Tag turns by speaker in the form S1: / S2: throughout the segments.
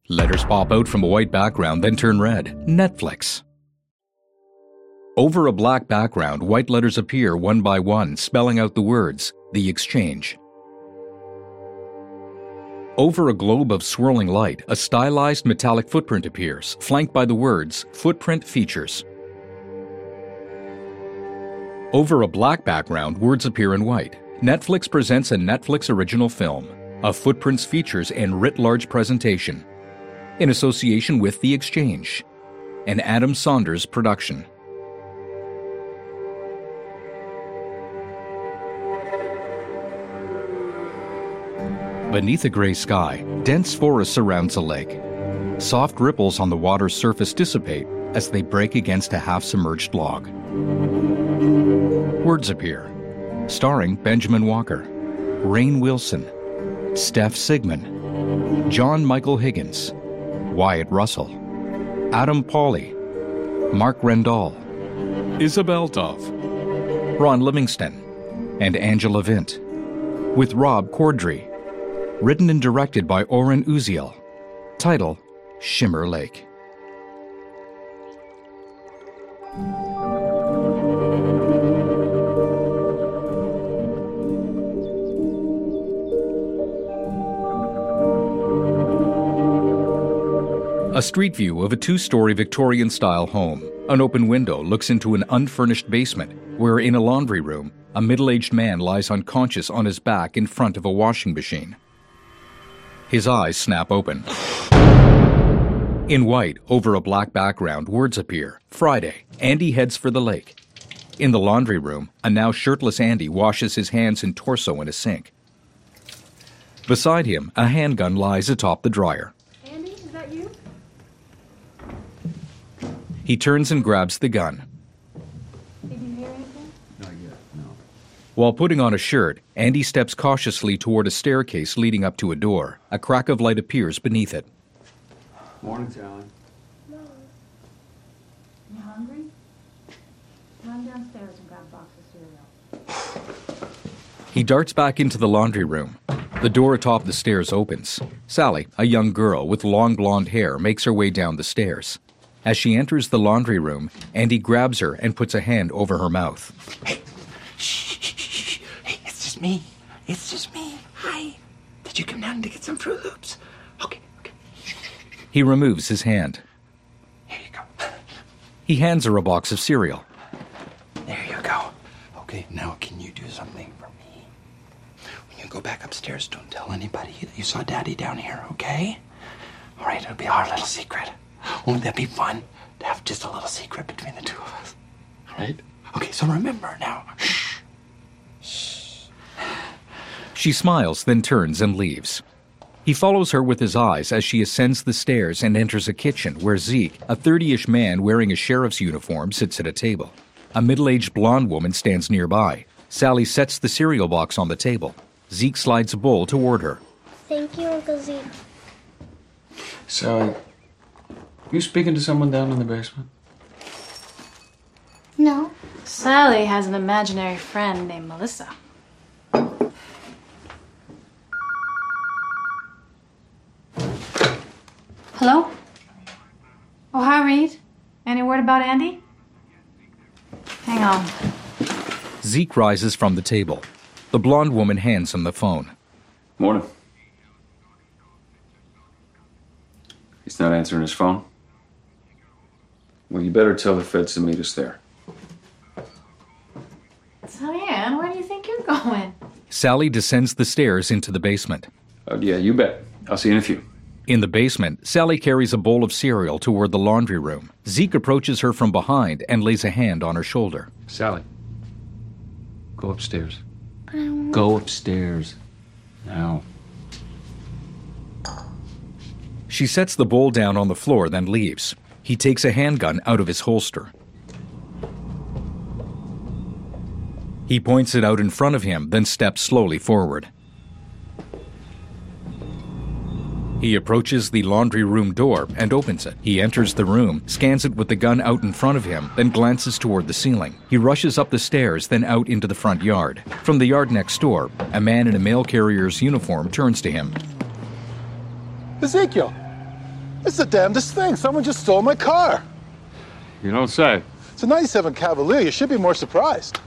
S1: Letters pop out from a white background, then turn red. Netflix. Over a black background, white letters appear one by one, spelling out the words, The Exchange. Over a globe of swirling light, a stylized metallic footprint appears, flanked by the words, Footprint Features. Over a black background, words appear in white. Netflix presents a Netflix original film, a Footprints Features and writ large presentation, in association with The Exchange, an Adam Saunders production. Beneath a gray sky, dense forest surrounds a lake. Soft ripples on the water's surface dissipate as they break against a half-submerged log. Words appear, starring Benjamin Walker, Rainn Wilson, Steph Sigmund, John Michael Higgins, Wyatt Russell, Adam Pawley, Mark Rendall, Isabel Dove, Ron Livingston, and Angela Vint, with Rob Corddry. Written and directed by Oren Uziel. Title, Shimmer Lake. A street view of a two-story Victorian-style home. An open window looks into an unfurnished basement where, in a laundry room, a middle-aged man lies unconscious on his back in front of a washing machine. His eyes snap open. In white, over a black background, words appear. Friday, Andy heads for the lake. In the laundry room, a now shirtless Andy washes his hands and torso in a sink. Beside him, a handgun lies atop the dryer.
S2: Andy, is that you?
S1: He turns and grabs the gun.
S2: Did you hear anything?
S3: Not yet, no.
S1: While putting on a shirt, Andy steps cautiously toward a staircase leading up to a door. A crack of light appears beneath it.
S3: Morning, Sally.
S2: No. You hungry? Run downstairs and grab a box of cereal.
S1: He darts back into the laundry room. The door atop the stairs opens. Sally, a young girl with long blonde hair, makes her way down the stairs. As she enters the laundry room, Andy grabs her and puts a hand over her mouth.
S4: Hey, shh. Hey, it's just me. It's just me. Hi. Did you come down to get some Fruit Loops? Okay.
S1: He removes his hand.
S4: Here you go.
S1: He hands her a box of cereal.
S4: There you go. Okay, now can you do something for me? When you go back upstairs, don't tell anybody that you saw Daddy down here, okay? All right, it'll be our little secret. Won't that be fun to have just a little secret between the two of us? All right? Okay, so remember now. Shh.
S1: She smiles, then turns and leaves. He follows her with his eyes as she ascends the stairs and enters a kitchen where Zeke, a 30-ish man wearing a sheriff's uniform, sits at a table. A middle-aged blonde woman stands nearby. Sally sets the cereal box on the table. Zeke slides a bowl toward her.
S5: Thank you, Uncle Zeke.
S3: Sally, you speaking to someone down in the basement?
S5: No.
S2: Sally has an imaginary friend named Melissa. Hello? Oh, hi, Reed. Any word about Andy? Hang on.
S1: Zeke rises from the table. The blonde woman hands him the phone.
S3: Morning. He's not answering his phone? Well, you better tell the feds to meet us there.
S2: Diane, where do you think you're going?
S1: Sally descends the stairs into the basement.
S3: Yeah, you bet. I'll see you in a few.
S1: In the basement, Sally carries a bowl of cereal toward the laundry room. Zeke approaches her from behind and lays a hand on her shoulder.
S3: Sally, go upstairs. Go upstairs. Now.
S1: She sets the bowl down on the floor, then leaves. He takes a handgun out of his holster. He points it out in front of him, then steps slowly forward. He approaches the laundry room door and opens it. He enters the room, scans it with the gun out in front of him, then glances toward the ceiling. He rushes up the stairs, then out into the front yard. From the yard next door, a man in a mail carrier's uniform turns to him.
S6: Ezekiel,
S5: It's the damnedest thing. Someone just stole my car.
S3: You don't say.
S5: It's a 97 Cavalier. You should be more surprised.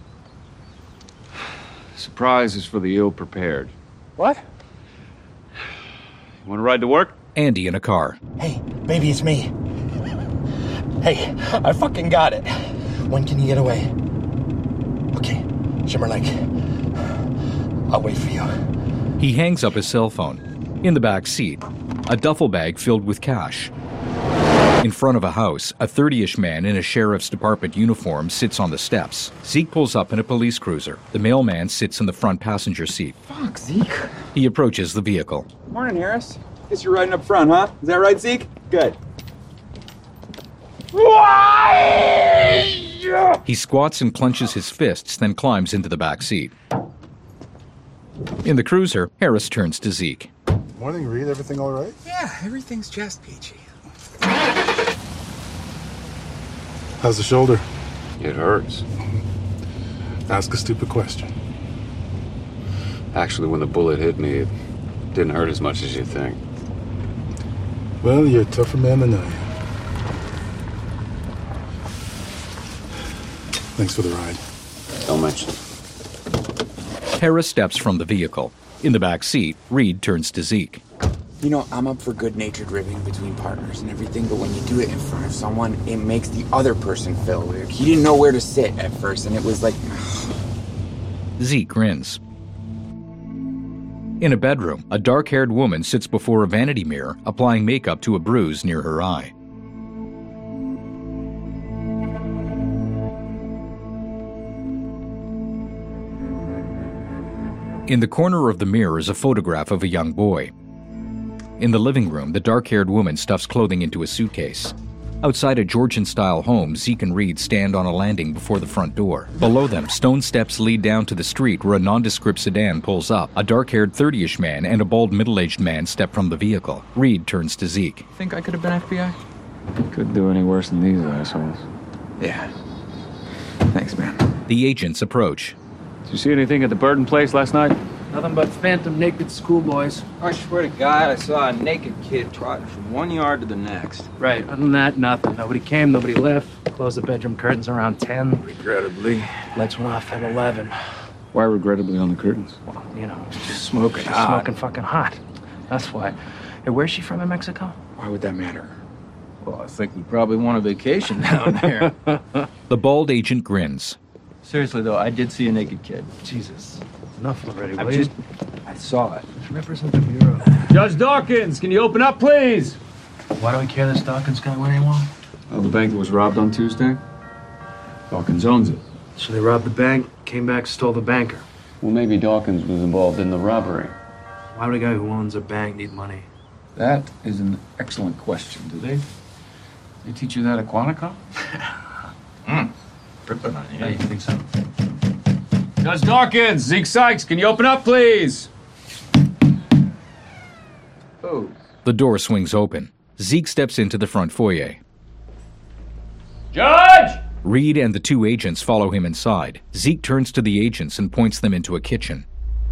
S3: Surprise is for the ill-prepared.
S5: What?
S3: You want to ride to work?
S1: Andy in a car.
S4: Hey, baby, it's me. Hey, I fucking got it. When can you get away? Okay, Shimmer Lake. I'll wait for you.
S1: He hangs up his cell phone. In the back seat, a duffel bag filled with cash. In front of a house, a 30-ish man in a sheriff's department uniform sits on the steps. Zeke pulls up in a police cruiser. The mailman sits in the front passenger seat.
S6: Fuck, Zeke.
S1: He approaches the vehicle.
S6: Morning, Harris. Guess you're riding up front, huh? Is that right, Zeke? Good.
S1: He squats and clenches his fists, then climbs into the back seat. In the cruiser, Harris turns to Zeke.
S5: Morning, Reed. Everything all right?
S6: Yeah, everything's just peachy.
S5: How's the shoulder?
S3: It hurts.
S5: Ask a stupid question.
S3: Actually, when the bullet hit me, it didn't hurt as much as you think.
S5: Well, you're a tougher man than I am. Thanks for the ride.
S3: Don't mention it.
S1: Harris steps from the vehicle. In the back seat, Reed turns to Zeke.
S6: You know, I'm up for good-natured ribbing between partners and everything, but when you do it in front of someone, it makes the other person feel weird. He didn't know where to sit at first, and it was like...
S1: Zeke grins. In a bedroom, a dark-haired woman sits before a vanity mirror, applying makeup to a bruise near her eye. In the corner of the mirror is a photograph of a young boy. In the living room, the dark-haired woman stuffs clothing into a suitcase. Outside a Georgian-style home, Zeke and Reed stand on a landing before the front door. Below them, stone steps lead down to the street where a nondescript sedan pulls up. A dark-haired 30-ish man and a bald middle-aged man step from the vehicle. Reed turns to Zeke.
S6: Think I could have been FBI?
S3: Couldn't do any worse than these assholes.
S6: Yeah. Thanks, man.
S1: The agents approach.
S3: Did you see anything at the Burton place last night?
S7: Nothing but phantom naked schoolboys.
S8: I swear to God, I saw a naked kid trotting from 1 yard to the next.
S7: Right, other than that, nothing. Nobody came, nobody left. Closed the bedroom curtains around 10.
S3: Regrettably.
S7: Lights went off at 11.
S3: Why regrettably on the curtains?
S7: Well, you know, just smoking. Just smoking fucking hot. That's why. Hey, where's she from in Mexico?
S6: Why would that matter?
S8: Well, I think we probably want a vacation down there.
S1: The bald agent grins.
S8: Seriously, though, I did see a naked kid.
S7: Jesus. Enough already, will you?
S8: I saw it.
S7: Represent the Bureau.
S9: Judge Dawkins, can you open up, please?
S7: Why do we care this Dawkins guy where anymore?
S3: Oh, the bank that was robbed on Tuesday? Dawkins owns it.
S7: So they robbed the bank, came back, stole the banker.
S3: Well, maybe Dawkins was involved in the robbery.
S7: Why would a guy who owns a bank need money?
S3: That is an excellent question. Do they teach you that at Quantico?
S7: Ripping on you. Yeah, you think so?
S9: Judge Dawkins, Zeke Sykes, can you open up, please?
S8: Oh.
S1: The door swings open. Zeke steps into the front foyer.
S9: Judge!
S1: Reed and the two agents follow him inside. Zeke turns to the agents and points them into a kitchen.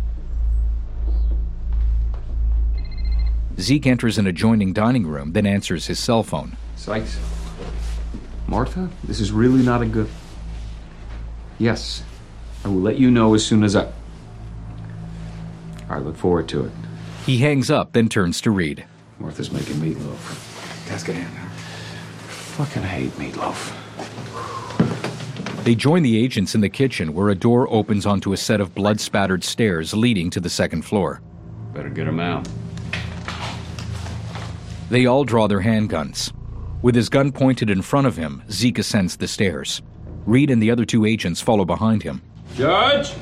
S1: Zeke enters an adjoining dining room, then answers his cell phone.
S3: Sykes? Martha, this is really not a good... Yes. I will let you know as soon as I look forward to it.
S1: He hangs up, then turns to Reed.
S3: Martha's making meatloaf.
S6: That's good.
S3: Fucking hate meatloaf.
S1: They join the agents in the kitchen where a door opens onto a set of blood-spattered stairs leading to the second floor.
S3: Better get him out.
S1: They all draw their handguns. With his gun pointed in front of him, Zeke ascends the stairs. Reed and the other two agents follow behind him.
S9: Judge?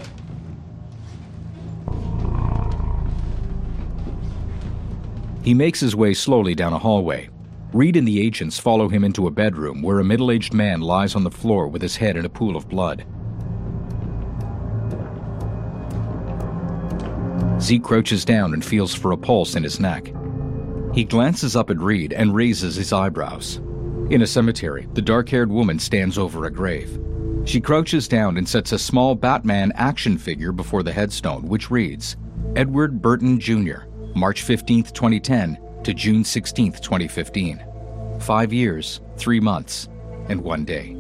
S1: He makes his way slowly down a hallway. Reed and the agents follow him into a bedroom where a middle-aged man lies on the floor with his head in a pool of blood. Zeke crouches down and feels for a pulse in his neck. He glances up at Reed and raises his eyebrows. In a cemetery, the dark-haired woman stands over a grave. She crouches down and sets a small Batman action figure before the headstone, which reads, Edward Burton, Jr., March 15, 2010, to June 16, 2015. 5 years, 3 months, and 1 day.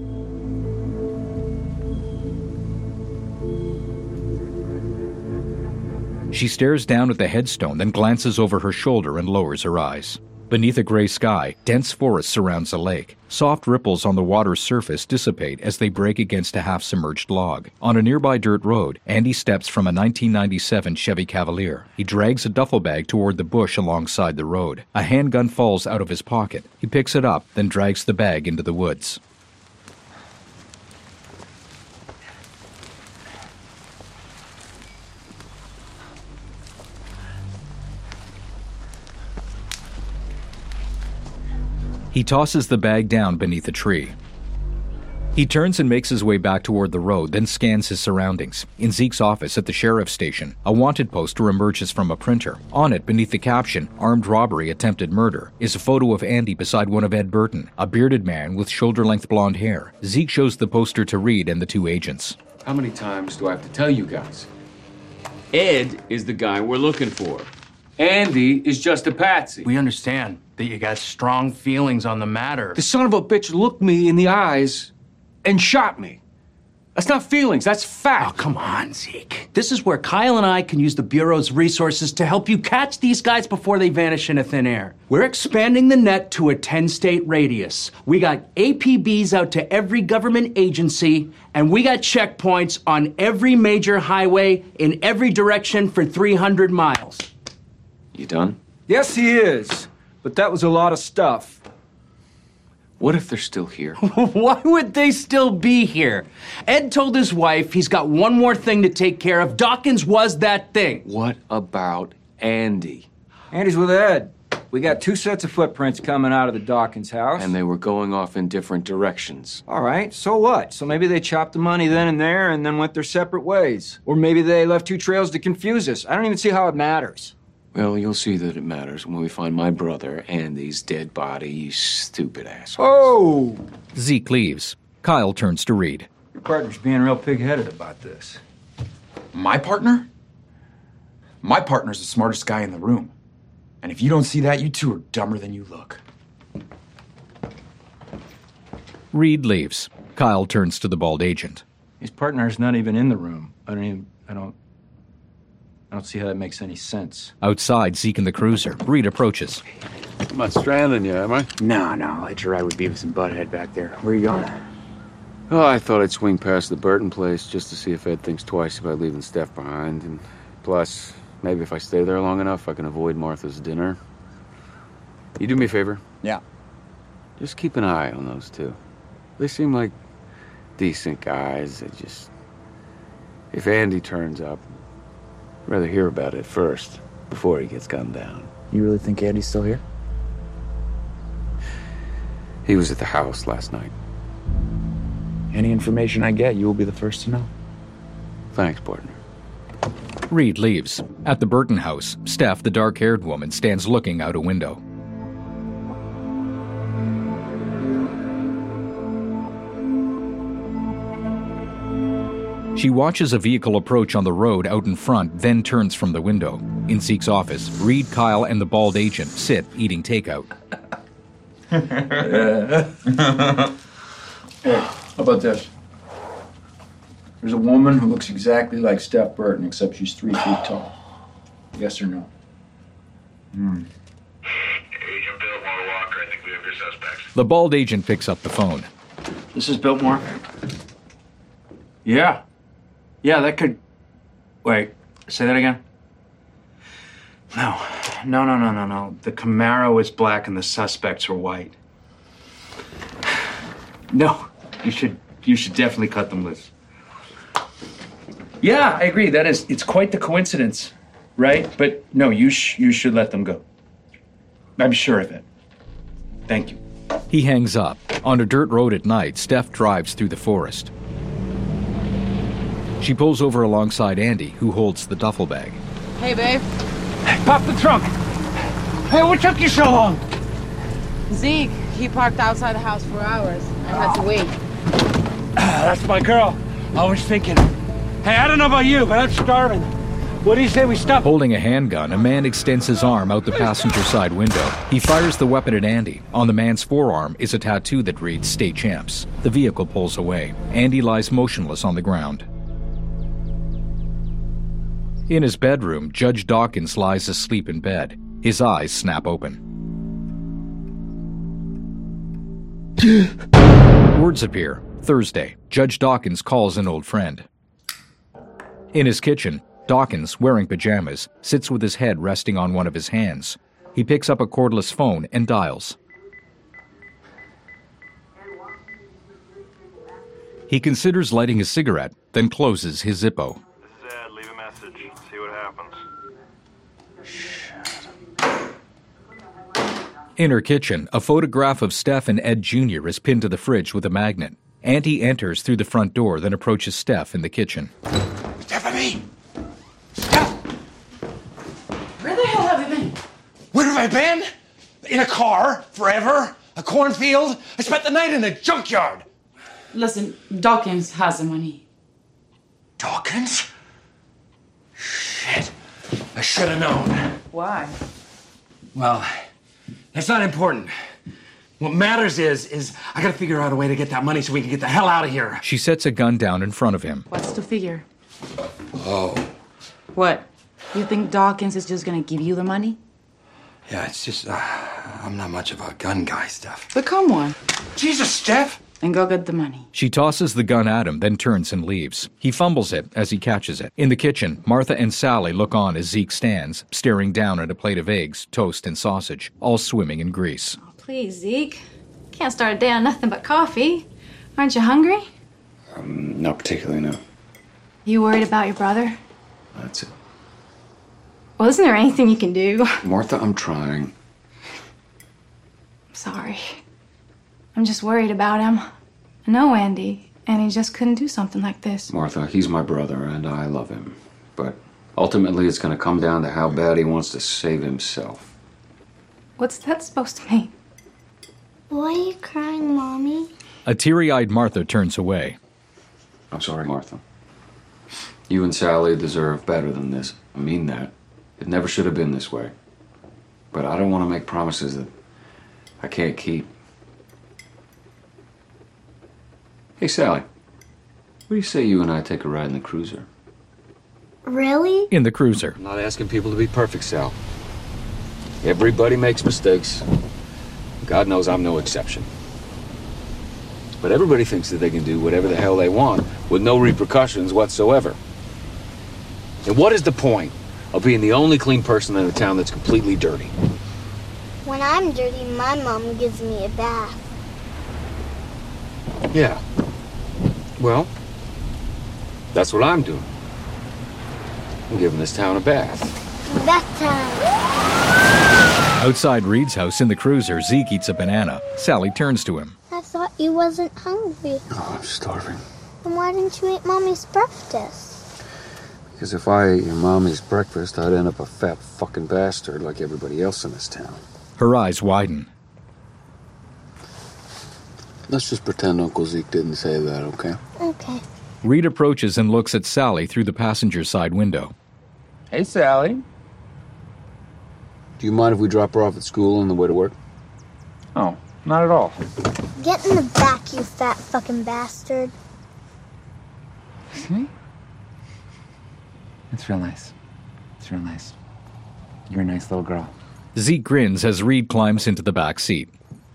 S1: She stares down at the headstone, then glances over her shoulder and lowers her eyes. Beneath a gray sky, dense forest surrounds the lake. Soft ripples on the water's surface dissipate as they break against a half-submerged log. On a nearby dirt road, Andy steps from a 1997 Chevy Cavalier. He drags a duffel bag toward the bush alongside the road. A handgun falls out of his pocket. He picks it up, then drags the bag into the woods. He tosses the bag down beneath a tree. He turns and makes his way back toward the road, then scans his surroundings. In Zeke's office at the sheriff's station, a wanted poster emerges from a printer. On it, beneath the caption, "Armed Robbery, Attempted Murder," is a photo of Andy beside one of Ed Burton, a bearded man with shoulder-length blonde hair. Zeke shows the poster to Reed and the two agents.
S3: How many times do I have to tell you guys? Ed is the guy we're looking for. Andy is just a patsy.
S7: We understand that you got strong feelings on the matter.
S9: The son of a bitch looked me in the eyes and shot me. That's not feelings, that's fact.
S7: Oh, come on, Zeke. This is where Kyle and I can use the Bureau's resources to help you catch these guys before they vanish into thin air. We're expanding the net to a 10-state radius. We got APBs out to every government agency, and we got checkpoints on every major highway in every direction for 300 miles.
S3: You done?
S8: Yes, he is. But that was a lot of stuff.
S3: What if they're still here?
S7: Why would they still be here? Ed told his wife he's got one more thing to take care of. Dawkins was that thing.
S3: What about Andy?
S8: Andy's with Ed. We got 2 sets of footprints coming out of the Dawkins house.
S3: And they were going off in different directions.
S8: All right, so what? So maybe they chopped the money then and there and then went their separate ways. Or maybe they left 2 trails to confuse us. I don't even see how it matters.
S3: Well, you'll see that it matters when we find my brother Andy's dead body, you stupid asshole.
S8: Oh!
S1: Zeke leaves. Kyle turns to Reed.
S8: Your partner's being real pig-headed about this.
S6: My partner? My partner's the smartest guy in the room. And if you don't see that, you two are dumber than you look.
S1: Reed leaves. Kyle turns to the bald agent.
S8: His partner's not even in the room. I don't see how that makes any sense.
S1: Outside, Zeke and the cruiser. Reed approaches.
S9: I'm not stranding you, am I?
S6: No, I'll let you ride with Beavis and Butthead back there. Where are you going?
S9: Oh, I thought I'd swing past the Burton place just to see if Ed thinks twice about leaving Steph behind. And plus, maybe if I stay there long enough, I can avoid Martha's dinner. You do me a favor?
S6: Yeah.
S9: Just keep an eye on those two. They seem like decent guys. They just... If Andy turns up, I'd rather hear about it first, before he gets gunned down.
S6: You really think Andy's still here?
S9: He was at the house last night.
S6: Any information I get, you will be the first to know.
S9: Thanks, partner.
S1: Reed leaves. At the Burton house, Steph, the dark-haired woman, stands looking out a window. She watches a vehicle approach on the road out in front, then turns from the window. In Zeke's office, Reed, Kyle, and the bald agent sit eating takeout.
S10: Hey, how about this? There's a woman who looks exactly like Steph Burton, except she's 3 feet tall. Yes or no?
S11: Agent Biltmore Walker, I think we have your suspects.
S1: The bald agent picks up the phone.
S7: This is Biltmore. Yeah. Yeah, that could... Wait, say that again? No. The Camaro is black and the suspects are white. No, you should definitely cut them loose. Yeah, I agree. It's quite the coincidence, right? But no, you should let them go. I'm sure of it. Thank you.
S1: He hangs up. On a dirt road at night, Steph drives through the forest. She pulls over alongside Andy, who holds the duffel bag.
S12: Hey, babe.
S7: Pop the trunk. Hey, what took you so long?
S12: Zeke, he parked outside the house for hours. I had to wait.
S7: That's my girl. I was thinking, hey, I don't know about you, but I'm starving. What do you say we stop?
S1: Holding a handgun, a man extends his arm out the passenger side window. He fires the weapon at Andy. On the man's forearm is a tattoo that reads State Champs. The vehicle pulls away. Andy lies motionless on the ground. In his bedroom, Judge Dawkins lies asleep in bed. His eyes snap open. Words appear. Thursday, Judge Dawkins calls an old friend. In his kitchen, Dawkins, wearing pajamas, sits with his head resting on one of his hands. He picks up a cordless phone and dials. He considers lighting a cigarette, then closes his Zippo.
S11: This is Ed. Leave a message. See what happens.
S1: In her kitchen, a photograph of Steph and Ed Jr. is pinned to the fridge with a magnet. Auntie enters through the front door, then approaches Steph in the kitchen.
S4: Stephanie! Steph!
S12: Where the hell have you been?
S4: Where have I been? In a car, forever, a cornfield. I spent the night in a junkyard.
S12: Listen, Dawkins has the money.
S4: Dawkins? Shit. I should have known.
S12: Why?
S4: Well, that's not important. What matters is I gotta figure out a way to get that money so we can get the hell out of here.
S1: She sets a gun down in front of him.
S12: What's the figure?
S4: Oh.
S12: What? You think Dawkins is just gonna give you the money?
S4: Yeah, it's just, I'm not much of a gun guy, Steph.
S12: Become one.
S4: Jesus, Steph!
S12: And go get the money.
S1: She tosses the gun at him, then turns and leaves. He fumbles it as he catches it. In the kitchen, Martha and Sally look on as Zeke stands, staring down at a plate of eggs, toast, and sausage, all swimming in grease.
S2: Oh, please, Zeke. Can't start a day on nothing but coffee. Aren't you hungry?
S9: Not particularly, no.
S2: You worried about your brother?
S9: That's it.
S2: Well, isn't there anything you can do?
S9: Martha, I'm trying.
S2: I'm sorry. I'm just worried about him. I know Andy, and he just couldn't do something like this.
S9: Martha, he's my brother, and I love him. But ultimately, it's going to come down to how bad he wants to save himself.
S2: What's that supposed to mean?
S13: Why are you crying, Mommy?
S1: A teary-eyed Martha turns away.
S9: I'm sorry, Martha. You and Sally deserve better than this. I mean that. It never should have been this way. But I don't want to make promises that I can't keep. Hey, Sally. What do you say you and I take a ride in the cruiser?
S13: Really?
S1: In the cruiser.
S9: I'm not asking people to be perfect, Sal. Everybody makes mistakes. God knows I'm no exception. But everybody thinks that they can do whatever the hell they want with no repercussions whatsoever. And what is the point of being the only clean person in a town that's completely dirty?
S13: When I'm dirty, my mom gives me a bath.
S9: Yeah. Well, that's what I'm doing. I'm giving this town a bath.
S13: Bath time.
S1: Outside Reed's house in the cruiser, Zeke eats a banana. Sally turns to him.
S13: I thought you wasn't hungry.
S9: Oh, I'm starving.
S13: Then why didn't you eat Mommy's breakfast?
S9: Because if I ate your mommy's breakfast, I'd end up a fat fucking bastard like everybody else in this town.
S1: Her eyes widen.
S9: Let's just pretend Uncle Zeke didn't say that, okay?
S13: Okay.
S1: Reed approaches and looks at Sally through the passenger side window.
S6: Hey, Sally.
S9: Do you mind if we drop her off at school on the way to work?
S6: Oh, not at all.
S13: Get in the back, you fat fucking bastard.
S6: See? It's real nice. It's real nice. You're a nice little girl.
S1: Zeke grins as Reed climbs into the back seat.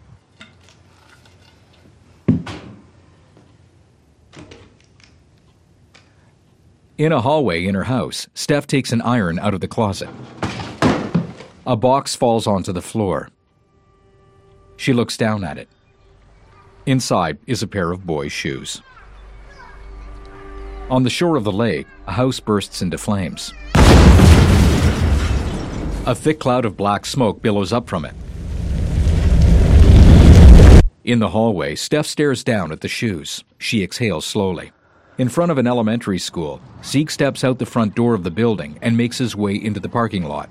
S1: In a hallway in her house, Steph takes an iron out of the closet. A box falls onto the floor. She looks down at it. Inside is a pair of boys' shoes. On the shore of the lake, a house bursts into flames. A thick cloud of black smoke billows up from it. In the hallway, Steph stares down at the shoes. She exhales slowly. In front of an elementary school, Zeke steps out the front door of the building and makes his way into the parking lot.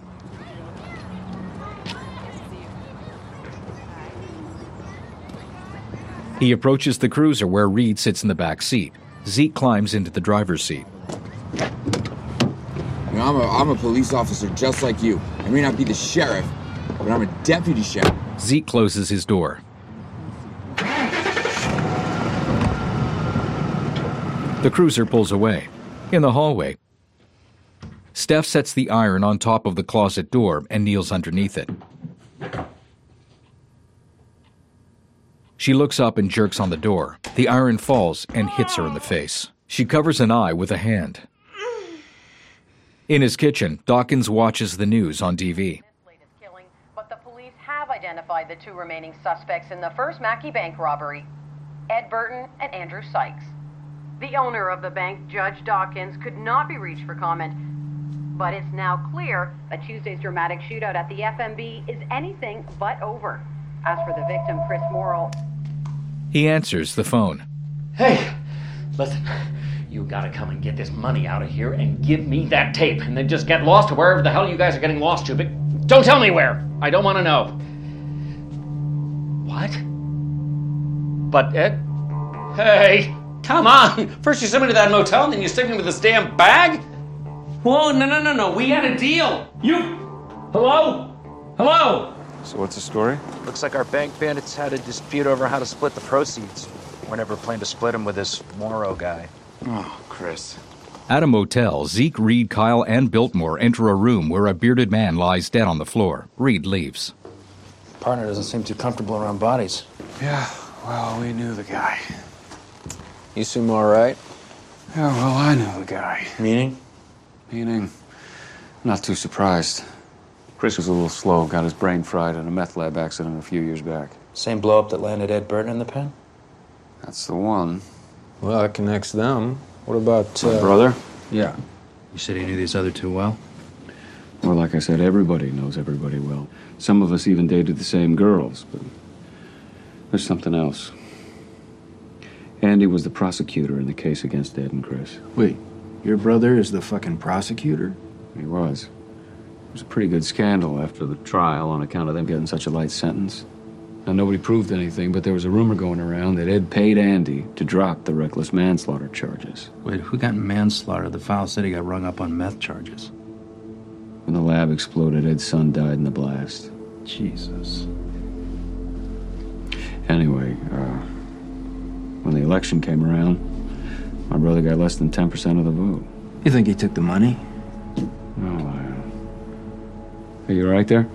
S1: He approaches the cruiser where Reed sits in the back seat. Zeke climbs into the driver's seat.
S4: You
S6: I'm a police officer just like you. I may not be the sheriff, but I'm a deputy sheriff.
S1: Zeke closes his door. The cruiser pulls away. In the hallway, Steph sets the iron on top of the closet door and kneels underneath it. She looks up and jerks on the door. The iron falls and hits her in the face. She covers an eye with a hand. In his kitchen, Dawkins watches the news on TV.
S14: But the police have identified the 2 remaining suspects in the first Mackey Bank robbery, Ed Burton and Andrew Sykes. The owner of the bank, Judge Dawkins, could not be reached for comment, but it's now clear that Tuesday's dramatic shootout at the FMB is anything but over. As for the victim, Chris Morrill...
S1: He answers the phone.
S15: Hey, listen, you gotta come and get this money out of here and give me that tape, and then just get lost to wherever the hell you guys are getting lost to, but don't tell me where. I don't want to know. What? But Ed... Hey, come on. First you send me to that motel, and then you stick me with this damn bag? Whoa, no. We had a deal. You... Hello? Hello?
S9: So what's the story?
S16: Looks like our bank bandits had a dispute over how to split the proceeds. We're never planning to split them with this Morrow guy.
S6: Oh, Chris.
S1: At a motel, Zeke, Reed, Kyle, and Biltmore enter a room where a bearded man lies dead on the floor. Reed leaves.
S16: Partner doesn't seem too comfortable around bodies.
S9: Yeah, well, we knew the guy.
S16: You seem all right.
S9: Yeah, well, I knew the guy.
S16: Meaning?
S9: Meaning, not too surprised. Chris was a little slow, got his brain fried in a meth lab accident a few years back.
S16: Same blow-up that landed Ed Burton in the pen?
S9: That's the one.
S8: Well, that connects them. What about,
S9: My brother?
S8: Yeah.
S7: You said he knew these other 2 well?
S9: Well, like I said, everybody knows everybody well. Some of us even dated the same girls, but there's something else. Andy was the prosecutor in the case against Ed and Chris.
S10: Wait, your brother is the fucking prosecutor?
S9: He was. It was a pretty good scandal after the trial on account of them getting such a light sentence. Now, nobody proved anything, but there was a rumor going around that Ed paid Andy to drop the reckless manslaughter charges.
S7: Wait, who got manslaughter? The file said he got rung up on meth charges.
S9: When the lab exploded, Ed's son died in the blast.
S7: Jesus.
S9: Anyway, when the election came around, my brother got less than 10% of the vote.
S10: You think he took the money?
S9: No, Are you all right there?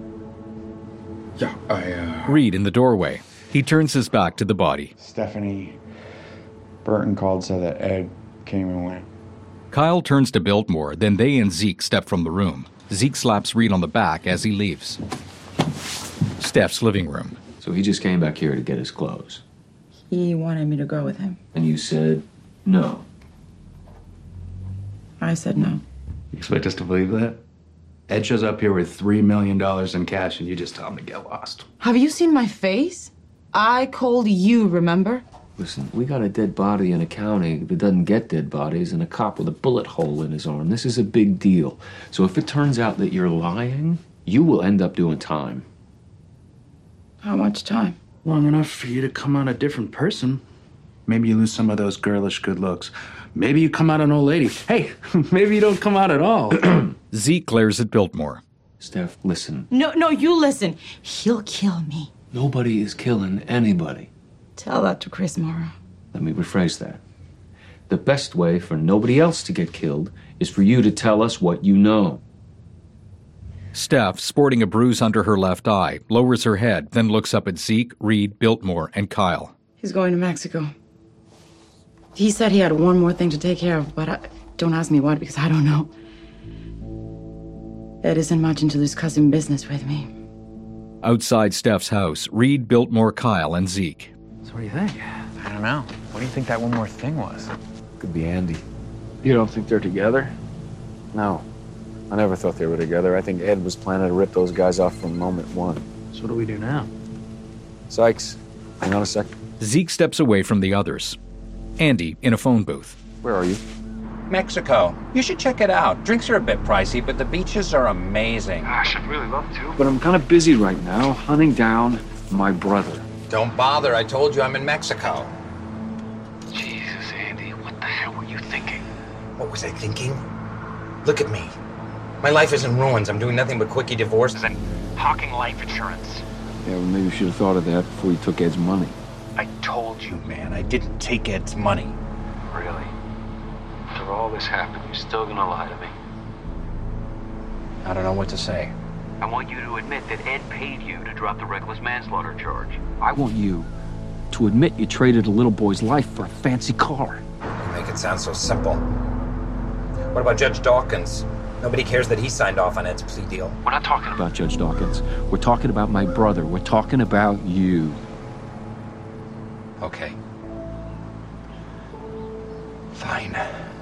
S6: Yeah,
S1: Reed in the doorway. He turns his back to the body.
S6: Stephanie Burton called, said that Ed came and went.
S1: Kyle turns to Biltmore, then they and Zeke step from the room. Zeke slaps Reed on the back as he leaves. Steph's living room.
S9: So he just came back here to get his clothes.
S17: He wanted me to go with him.
S9: And you said no.
S17: I said no.
S7: You expect us to believe that? Ed shows up here with $3 million in cash and you just tell him to get lost.
S17: Have you seen my face? I called you, remember?
S9: Listen, we got a dead body in a county that doesn't get dead bodies and a cop with a bullet hole in his arm. This is a big deal. So if it turns out that you're lying, you will end up doing time.
S17: How much time?
S7: Long enough for you to come out a different person. Maybe you lose some of those girlish good looks. Maybe you come out an old lady. Hey, maybe you don't come out at all.
S1: Zeke glares at Biltmore.
S9: Steph, listen.
S17: No, you listen. He'll kill me.
S9: Nobody is killing anybody.
S17: Tell that to Chris Morrow.
S9: Let me rephrase that. The best way for nobody else to get killed is for you to tell us what you know.
S1: Steph, sporting a bruise under her left eye, lowers her head, then looks up at Zeke, Reed, Biltmore, and Kyle.
S17: He's going to Mexico. He said he had one more thing to take care of, but don't ask me what, because I don't know. Ed isn't much into this cousin business with me.
S1: Outside Steph's house, Reed, Biltmore, Kyle, and Zeke.
S7: So what do you think?
S16: I don't know. What do you think that one more thing was?
S9: Could be Andy.
S10: You don't think they're together?
S9: No. I never thought they were together. I think Ed was planning to rip those guys off from moment one.
S7: So what do we do now?
S9: Sykes, hang on a sec.
S1: Zeke steps away from the others. Andy in a phone booth.
S9: Where are you?
S18: Mexico. You should check it out. Drinks are a bit pricey, but the beaches are amazing.
S11: Gosh, I'd really love to.
S9: But I'm kind of busy right now, hunting down my brother.
S18: Don't bother. I told you I'm in Mexico.
S11: Jesus, Andy, what the hell were you thinking?
S18: What was I thinking?
S6: Look at me. My life is in ruins. I'm doing nothing but quickie divorces and
S18: Hawking life insurance.
S3: Yeah, well, maybe you should have thought of that before you took Ed's money.
S18: I told you, man, I didn't take Ed's money.
S9: Really? After all this happened, you're still gonna lie to me?
S16: I don't know what to say.
S15: I want you to admit that Ed paid you to drop the reckless manslaughter charge.
S3: I want you to admit you traded a little boy's life for a fancy car.
S6: You make it sound so simple. What about Judge Dawkins? Nobody cares that he signed off on Ed's plea deal.
S15: We're not talking
S3: About Judge Dawkins. We're talking about my brother. We're talking about you.
S6: Okay. Fine.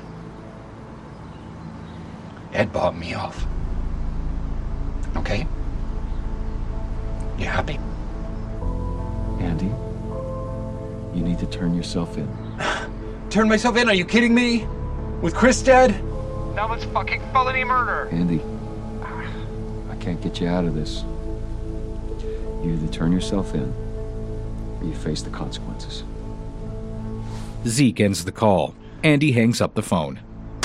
S6: Ed bought me off. Okay? You happy?
S3: Andy, you need to turn yourself in.
S6: Turn myself in? Are you kidding me? With Chris dead?
S18: Now it's fucking felony murder.
S3: Andy, I can't get you out of this. You either turn yourself in, or you face the consequences.
S1: Zeke ends the call. Andy hangs up the phone.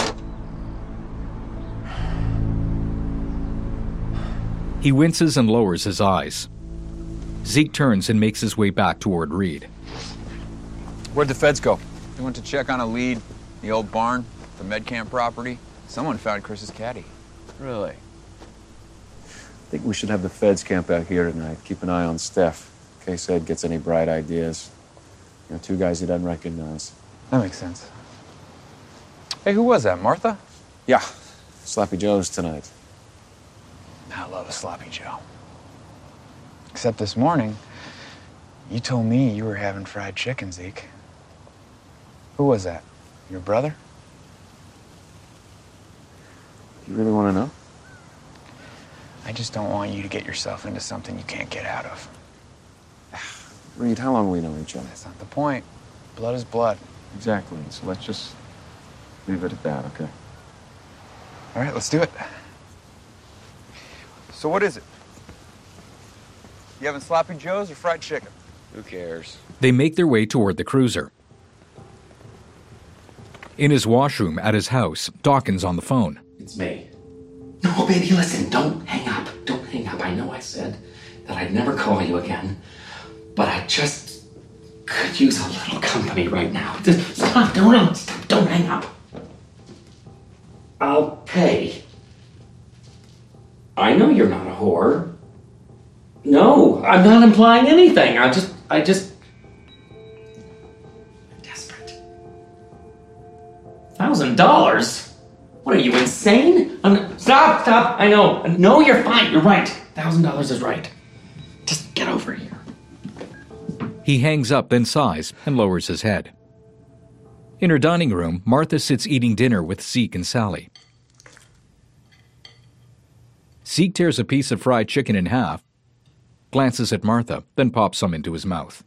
S1: He winces and lowers his eyes. Zeke turns and makes his way back toward Reed.
S19: Where'd the feds go? They went to check on a lead, the old barn, the Medcamp property. Someone found Chris's caddy.
S3: Really? I think we should have the feds camp out here tonight. Keep an eye on Steph, in case Ed gets any bright ideas. You know, 2 guys he doesn't recognize.
S19: That makes sense. Hey, who was that, Martha?
S3: Yeah, Sloppy Joe's tonight.
S19: I love a sloppy Joe. Except this morning, you told me you were having fried chicken, Zeke. Who was that? Your brother?
S3: You really want to know?
S19: I just don't want you to get yourself into something you can't get out of.
S3: Reed, how long have we known each other?
S19: That's not the point. Blood is blood.
S3: Exactly. So let's just leave it at that, okay?
S19: All right, let's do it. So what is it? You having sloppy joes or fried chicken?
S9: Who cares?
S1: They make their way toward the cruiser. In his washroom at his house, Dawkins on the phone.
S15: It's me. No, baby, listen, don't hang up. Don't hang up. I know I said that I'd never call you again, but I just could use a little company right now. Just stop, don't hang up. I'll pay. I know you're not a whore. No, I'm not implying anything. I just... I'm desperate. $1,000? What are you, insane? Stop! I know. No, you're fine. You're right. $1,000 is right. Just get over here.
S1: He hangs up, then sighs and lowers his head. In her dining room, Martha sits eating dinner with Zeke and Sally. Zeke tears a piece of fried chicken in half, glances at Martha, then pops some into his mouth.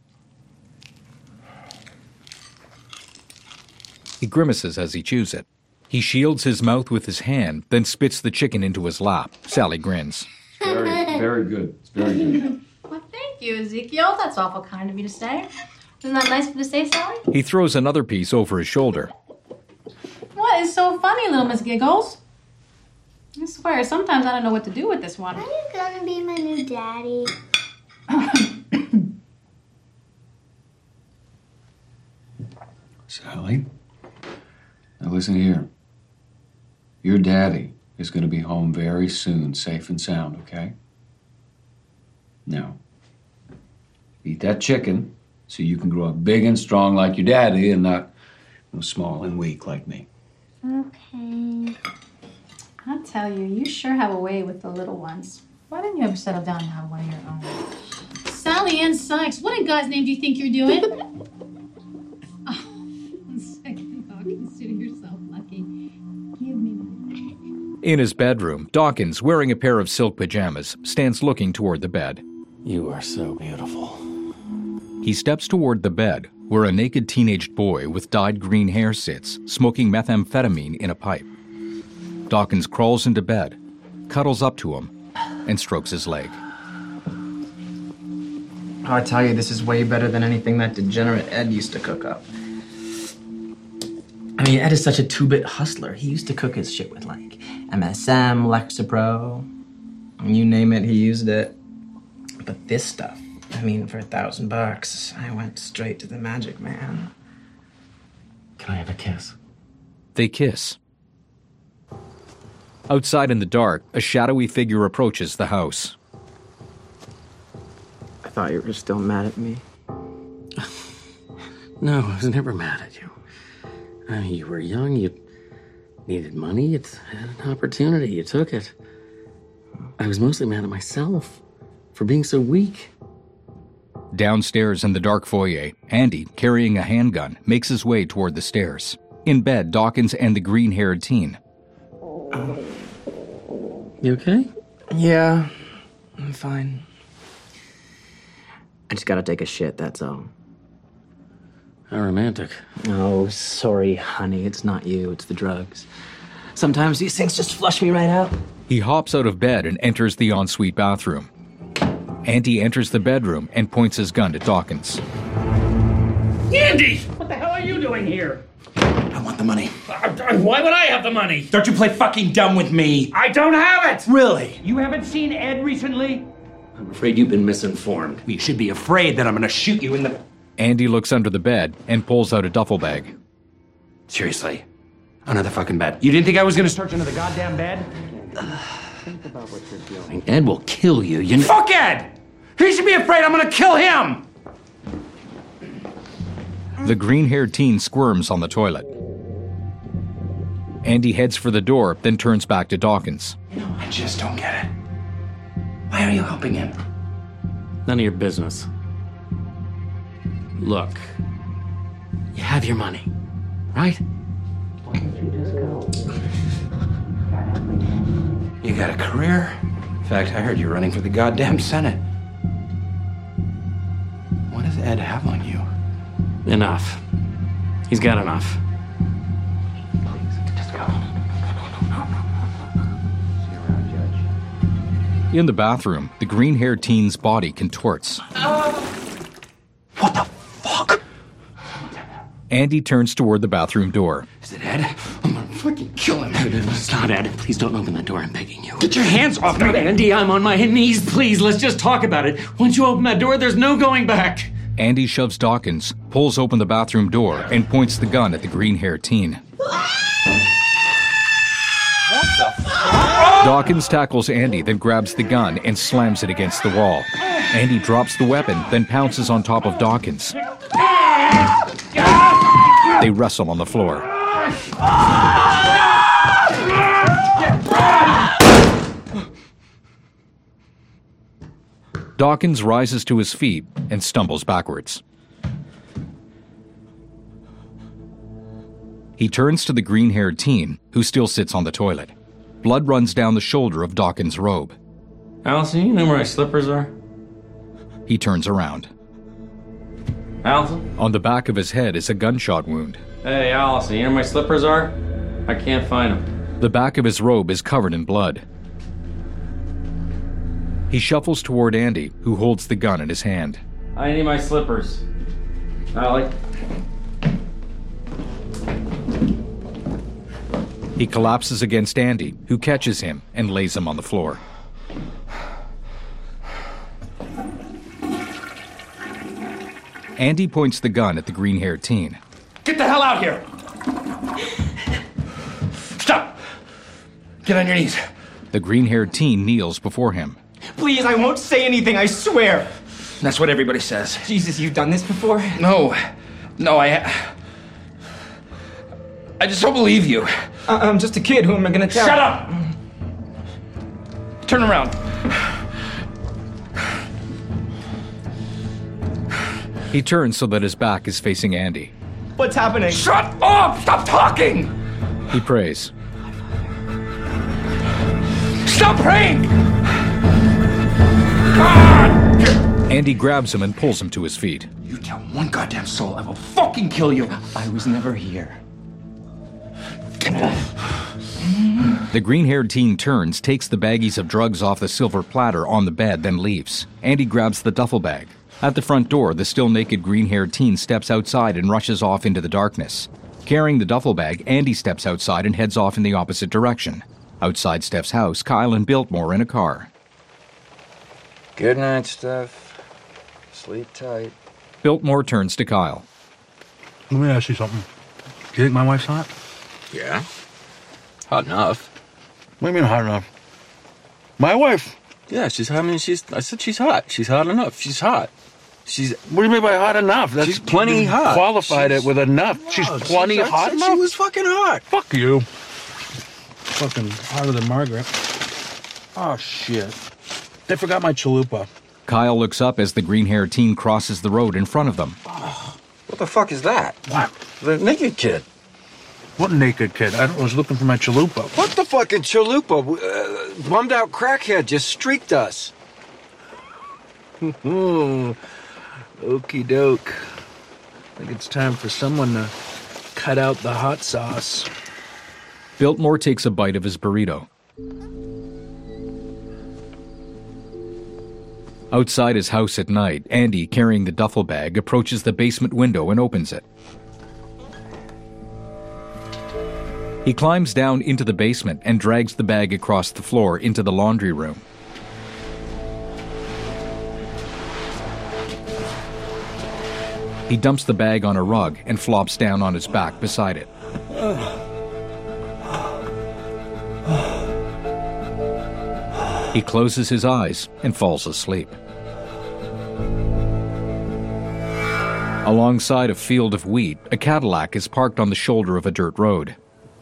S1: He grimaces as he chews it. He shields his mouth with his hand, then spits the chicken into his lap. Sally grins.
S3: Very good. It's very good.
S2: Well, thank you, Ezekiel. That's awful kind of you to say. Isn't that nice of you to say, Sally?
S1: He throws another piece over his shoulder.
S2: What is so funny, little Miss Giggles? I swear, sometimes I don't know what to do with this one.
S13: Are you gonna be my new daddy?
S3: Sally, now listen here. Your daddy is going to be home very soon, safe and sound, okay? Now, eat that chicken so you can grow up big and strong like your daddy and not small and weak like me.
S2: Okay. I'll tell you, you sure have a way with the little ones. Why didn't you ever settle down and have one of your own?
S20: Sally Ann Sykes, what in God's name do you think you're doing? Consider yourself lucky. Give me one.
S1: In his bedroom, Dawkins, wearing a pair of silk pajamas, stands looking toward the bed.
S15: You are so beautiful.
S1: He steps toward the bed, where a naked teenage boy with dyed green hair sits, smoking methamphetamine in a pipe. Dawkins crawls into bed, cuddles up to him, and strokes his leg.
S21: I tell you, this is way better than anything that degenerate Ed used to cook up. I mean, Ed is such a two-bit hustler. He used to cook his shit with, like, MSM, Lexapro. You name it, he used it. But this stuff, I mean, for $1,000, I went straight to the magic man.
S15: Can I have a kiss?
S1: They kiss. Outside in the dark, a shadowy figure approaches the house.
S21: I thought you were still mad at me.
S15: No, I was never mad at you. I mean, you were young, you needed money, you had an opportunity, you took it. I was mostly mad at myself for being so weak.
S1: Downstairs in the dark foyer, Andy, carrying a handgun, makes his way toward the stairs. In bed, Dawkins and the green-haired teen.
S15: You okay?
S21: Yeah, I'm fine. I just gotta take a shit, that's all.
S15: How romantic.
S21: Oh, sorry, honey. It's not you, it's the drugs. Sometimes these things just flush me right out.
S1: He hops out of bed and enters the ensuite bathroom. Andy enters the bedroom and points his gun at Dawkins.
S15: Andy! What the hell are you doing here?
S4: I want the money.
S15: Why would I have the money?
S4: Don't you play fucking dumb with me.
S15: I don't have it!
S4: Really?
S15: You haven't seen Ed recently? I'm afraid you've been misinformed.
S4: You should be afraid that I'm gonna shoot you in the...
S1: Andy looks under the bed and pulls out a duffel bag.
S4: Seriously? Under the fucking bed. You didn't think I was gonna search under the goddamn bed?
S15: Think about what you're doing. Ed will kill you. You know.
S4: Fuck Ed! He should be afraid I'm gonna kill him!
S1: The green-haired teen squirms on the toilet. Andy heads for the door, then turns back to Dawkins.
S4: I just don't get it. Why are you helping him?
S15: None of your business. Look, you have your money, right? Why don't you just go?
S4: You got a career? In fact, I heard you're running for the goddamn Senate. What does Ed have on you?
S15: Enough. He's got enough.
S4: Please, just go.
S1: In the bathroom, the green-haired teen's body contorts.
S4: What the fuck?
S1: Andy turns toward the bathroom door.
S4: Is it Ed? I'm gonna fucking kill him.
S15: It's not Ed. Please don't open the door. I'm begging you.
S4: Get your hands off me.
S15: Andy, I'm on my knees. Please, let's just talk about it. Once you open that door, there's no going back.
S1: Andy shoves Dawkins, pulls open the bathroom door, and points the gun at the green-haired teen.
S4: What the fuck?
S1: Dawkins tackles Andy, then grabs the gun and slams it against the wall. Andy drops the weapon, then pounces on top of Dawkins. They wrestle on the floor. Dawkins rises to his feet and stumbles backwards. He turns to the green-haired teen, who still sits on the toilet. Blood runs down the shoulder of Dawkins' robe.
S15: Allison, you know where my slippers are?
S1: He turns around.
S15: Allison?
S1: On the back of his head is a gunshot wound.
S15: Hey, Allison, you know where my slippers are? I can't find them.
S1: The back of his robe is covered in blood. He shuffles toward Andy, who holds the gun in his hand.
S15: I need my slippers. Allie?
S1: He collapses against Andy, who catches him and lays him on the floor. Andy points the gun at the green-haired teen.
S4: Get the hell out here! Stop! Get on your knees.
S1: The green-haired teen kneels before him.
S21: Please, I won't say anything, I swear.
S4: That's what everybody says.
S21: Jesus, you've done this before?
S4: No, I just don't believe you.
S21: I'm just a kid. Who am I gonna tell?
S4: Shut up! Turn around.
S1: He turns so that his back is facing Andy.
S21: What's happening?
S4: Shut up! Stop talking!
S1: He prays.
S4: Stop praying!
S1: God! Andy grabs him and pulls him to his feet.
S4: You tell one goddamn soul, I will fucking kill you.
S21: I was never here.
S1: The green-haired teen turns, takes the baggies of drugs off the silver platter on the bed, then leaves. Andy grabs the duffel bag. At the front door, the still-naked green-haired teen steps outside and rushes off into the darkness. Carrying the duffel bag, Andy steps outside and heads off in the opposite direction. Outside Steph's house, Kyle and Biltmore in a car.
S3: Good night, Steph. Sleep tight.
S1: Biltmore turns to Kyle.
S5: Let me ask you something. Do you think my wife's hot?
S3: Yeah. Hot enough.
S5: What do you mean hot enough? My wife?
S3: Yeah, she's. I mean, I said she's hot. She's hot enough. She's hot. She's.
S5: What do you mean by hot enough?
S3: She's plenty hot.
S5: Qualified it with enough. She's plenty hot enough?
S3: She was fucking hot.
S5: Fuck you. Fucking hotter than Margaret. Oh, shit. They forgot my chalupa.
S1: Kyle looks up as the green-haired teen crosses the road in front of them.
S3: What the fuck is that?
S5: What?
S3: The naked kid.
S5: What naked kid? I was looking for my chalupa.
S3: What the fucking chalupa? Bummed out crackhead just streaked us.
S5: Okie doke. I think it's time for someone to cut out the hot sauce.
S1: Biltmore takes a bite of his burrito. Outside his house at night, Andy, carrying the duffel bag, approaches the basement window and opens it. He climbs down into the basement and drags the bag across the floor into the laundry room. He dumps the bag on a rug and flops down on his back beside it. He closes his eyes and falls asleep. Alongside a field of wheat, a Cadillac is parked on the shoulder of a dirt road.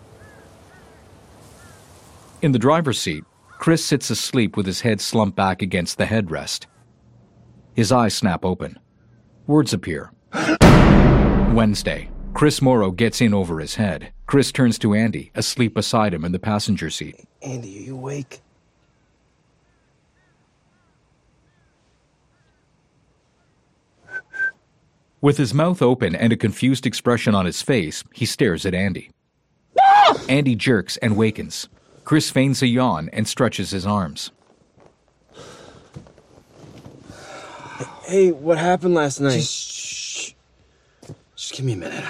S1: In the driver's seat, Chris sits asleep with his head slumped back against the headrest. His eyes snap open. Words appear. Wednesday. Chris Morrow gets in over his head. Chris turns to Andy, asleep beside him in the passenger seat.
S21: Andy, are you awake?
S1: With his mouth open and a confused expression on his face, he stares at Andy. Andy jerks and wakens. Chris feigns a yawn and stretches his arms.
S21: Hey, what happened last night? Just give me a minute.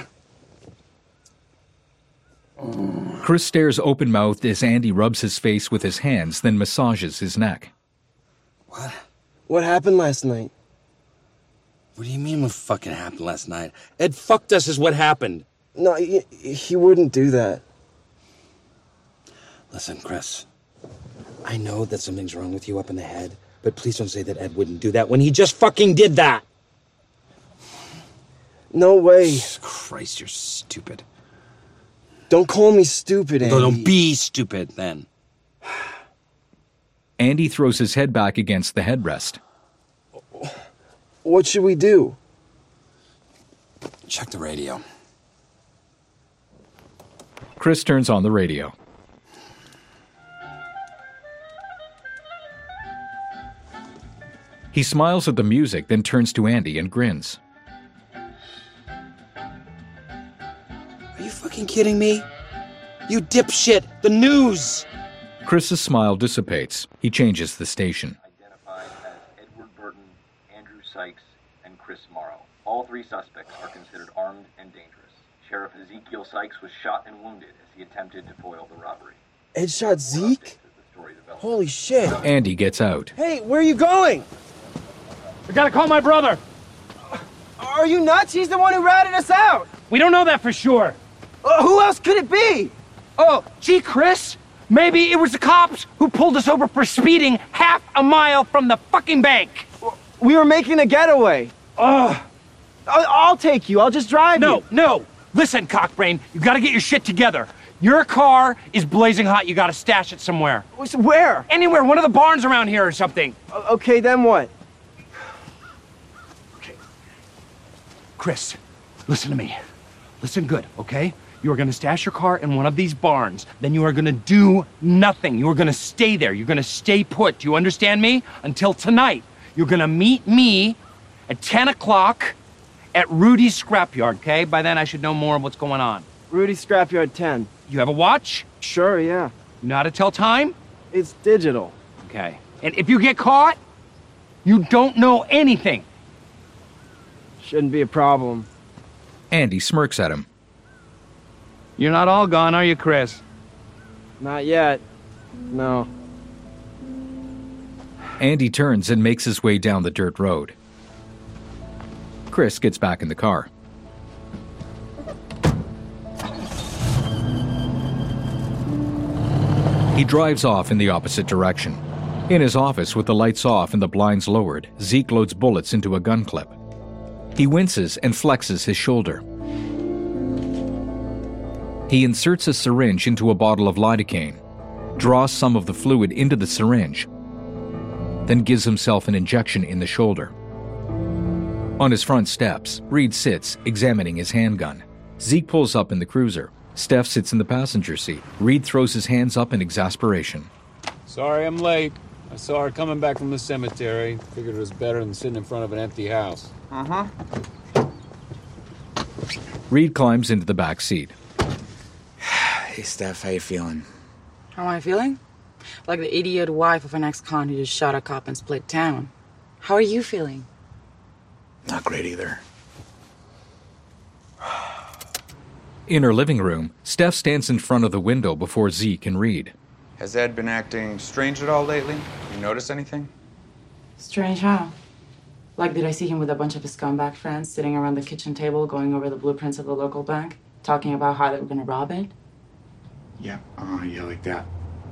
S1: Chris stares open-mouthed as Andy rubs his face with his hands, then massages his neck.
S21: What happened last night?
S15: What do you mean what fucking happened last night? Ed fucked us is what happened.
S21: No, he wouldn't do that.
S15: Listen, Chris. I know that something's wrong with you up in the head, but please don't say that Ed wouldn't do that when he just fucking did that.
S21: No way.
S15: Christ, you're stupid.
S21: Don't call me stupid, Andy.
S15: No, don't be stupid, then.
S1: Andy throws his head back against the headrest.
S21: What should we do?
S15: Check the radio.
S1: Chris turns on the radio. He smiles at the music, then turns to Andy and grins.
S15: Are you fucking kidding me? You dipshit! The news!
S1: Chris's smile dissipates. He changes the station.
S22: Identified as Edward Burton, Andrew Sykes, and Chris Morrow. All three suspects are considered armed and dangerous. Sheriff Ezekiel Sykes was shot and wounded as he attempted to foil the robbery.
S21: Ed shot Zeke? Holy shit.
S1: Andy gets out.
S21: Hey, where are you going?
S7: We gotta call my brother.
S21: Are you nuts? He's the one who ratted us out.
S7: We don't know that for sure.
S21: Who else could it be?
S7: Oh, gee, Chris, maybe it was the cops who pulled us over for speeding half a mile from the fucking bank.
S21: We were making a getaway. I'll take you. I'll just drive you.
S7: No. Listen, cockbrain, you gotta get your shit together. Your car is blazing hot. You gotta stash it somewhere.
S21: Where?
S7: Anywhere. One of the barns around here or something.
S21: Okay, then what?
S7: Chris, listen to me. Listen good, okay? You are going to stash your car in one of these barns. Then you are going to do nothing. You are going to stay there. You're going to stay put. Do you understand me? Until tonight. You're going to meet me at 10 o'clock at Rudy's Scrapyard, okay? By then I should know more of what's going on.
S21: Rudy's Scrapyard 10.
S7: You have a watch?
S21: Sure, yeah.
S7: You know how to tell time?
S21: It's digital.
S7: Okay. And if you get caught, you don't know anything.
S21: Shouldn't be a problem.
S1: Andy smirks at him.
S7: You're not all gone, are you, Chris?
S21: Not yet.
S12: No.
S1: Andy turns and makes his way down the dirt road. Chris gets back in the car. He drives off in the opposite direction. In his office, with the lights off and the blinds lowered, Zeke loads bullets into a gun clip. He winces and flexes his shoulder. He inserts a syringe into a bottle of lidocaine, draws some of the fluid into the syringe, then gives himself an injection in the shoulder. On his front steps, Reed sits, examining his handgun. Zeke pulls up in the cruiser. Steph sits in the passenger seat. Reed throws his hands up in exasperation.
S14: Sorry I'm late. I saw her coming back from the cemetery. Figured it was better than sitting in front of an empty house.
S19: Uh-huh.
S1: Reed climbs into the back seat.
S6: Hey, Steph, how you feeling?
S17: How am I feeling? Like the idiot wife of an ex-con who just shot a cop and split town. How are you feeling?
S6: Not great either.
S1: In her living room, Steph stands in front of the window before Zeke and Reed.
S19: Has Ed been acting strange at all lately? You notice anything?
S17: Strange how? Like, did I see him with a bunch of his scumbag friends sitting around the kitchen table going over the blueprints of the local bank, talking about how they were gonna rob it?
S19: Yeah, yeah, like that.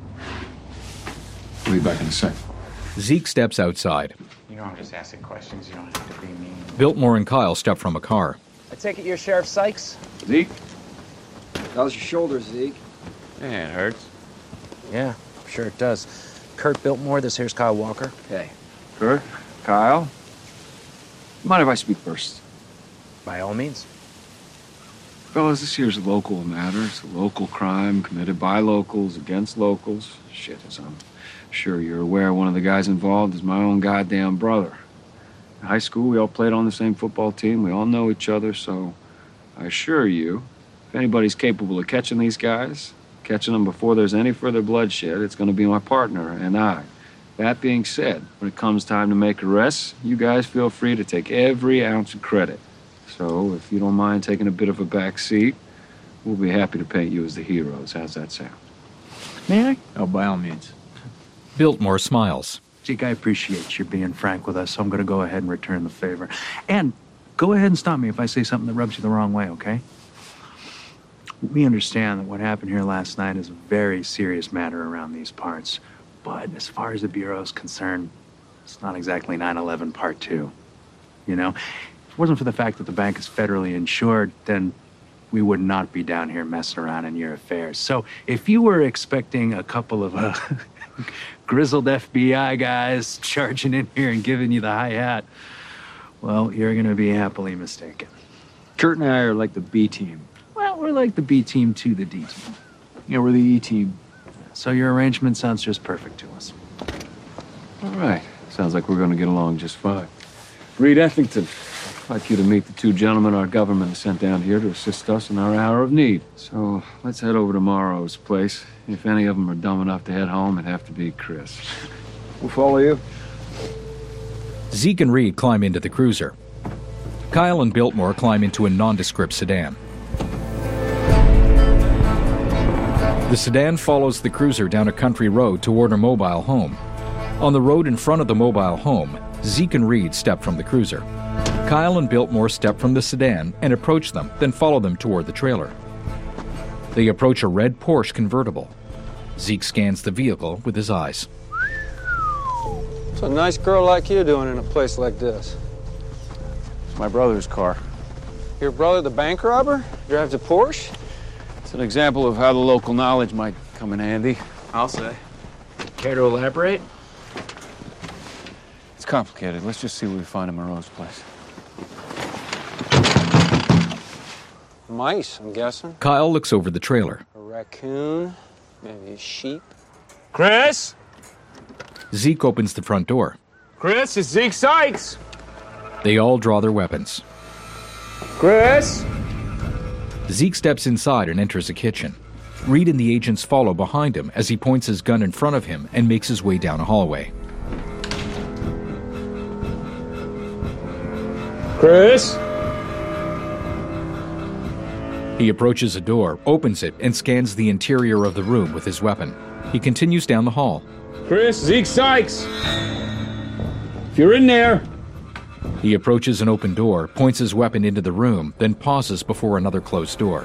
S3: We'll be back in a sec.
S1: Zeke steps outside.
S19: You know I'm just asking questions. You don't have to be mean.
S1: Biltmore and Kyle step from a car.
S16: I take it you're Sheriff Sykes?
S8: Zeke? How's your shoulder, Zeke?
S9: Yeah, it hurts.
S16: Yeah, sure it does. Kurt Biltmore, this here's Kyle Walker.
S8: Hey. Kurt? Kyle? Mind if I speak first?
S16: By all means.
S3: Fellas, this here's a local matter. It's a local crime committed by locals against locals. Shit, as I'm sure you're aware, one of the guys involved is my own goddamn brother. In high school, we all played on the same football team. We all know each other, so I assure you, if anybody's capable of catching these guys, catching them before there's any further bloodshed, it's going to be my partner and I. That being said, when it comes time to make arrests, you guys feel free to take every ounce of credit. So, if you don't mind taking a bit of a back seat, we'll be happy to paint you as the heroes. How's that sound?
S5: May I? Oh, by all means.
S1: Biltmore smiles.
S5: Zeke, I appreciate you being frank with us, so I'm going to go ahead and return the favor. And go ahead and stop me if I say something that rubs you the wrong way, okay? We understand that what happened here last night is a very serious matter around these parts. But as far as the Bureau is concerned, it's not exactly 9/11 Part 2. You know? If it wasn't for the fact that the bank is federally insured, then we would not be down here messing around in your affairs. So if you were expecting a couple of grizzled FBI guys charging in here and giving you the high hat, well, you're going to be happily mistaken.
S8: Kurt and I are like the B team.
S5: Well, we're like the B team to the D team.
S8: Yeah, we're the E team.
S5: So your arrangement sounds just perfect to us.
S3: All right. Sounds like we're going to get along just fine. Reed Effington, I'd like you to meet the two gentlemen our government has sent down here to assist us in our hour of need. So let's head over to Morrow's place. If any of them are dumb enough to head home, it'd have to be Chris.
S8: We'll follow you.
S1: Zeke and Reed climb into the cruiser. Kyle and Biltmore climb into a nondescript sedan. The sedan follows the cruiser down a country road toward a mobile home. On the road in front of the mobile home, Zeke and Reed step from the cruiser. Kyle and Biltmore step from the sedan and approach them, then follow them toward the trailer. They approach a red Porsche convertible. Zeke scans the vehicle with his eyes.
S12: What's a nice girl like you doing in a place like this?
S3: It's my brother's car.
S12: Your brother the bank robber? Drives a Porsche?
S3: It's an example of how the local knowledge might come in handy.
S16: I'll say. Care to elaborate?
S3: It's complicated. Let's just see what we find in Moreau's place.
S12: Mice, I'm guessing.
S1: Kyle looks over the trailer.
S12: A raccoon, maybe a sheep.
S14: Chris?
S1: Zeke opens the front door.
S14: Chris, it's Zeke Sykes.
S1: They all draw their weapons.
S14: Chris?
S1: Zeke steps inside and enters a kitchen. Reed and the agents follow behind him as he points his gun in front of him and makes his way down a hallway.
S14: Chris?
S1: He approaches a door, opens it, and scans the interior of the room with his weapon. He continues down the hall.
S14: Chris, Zeke Sykes! If you're in there...
S1: He approaches an open door, points his weapon into the room, then pauses before another closed door.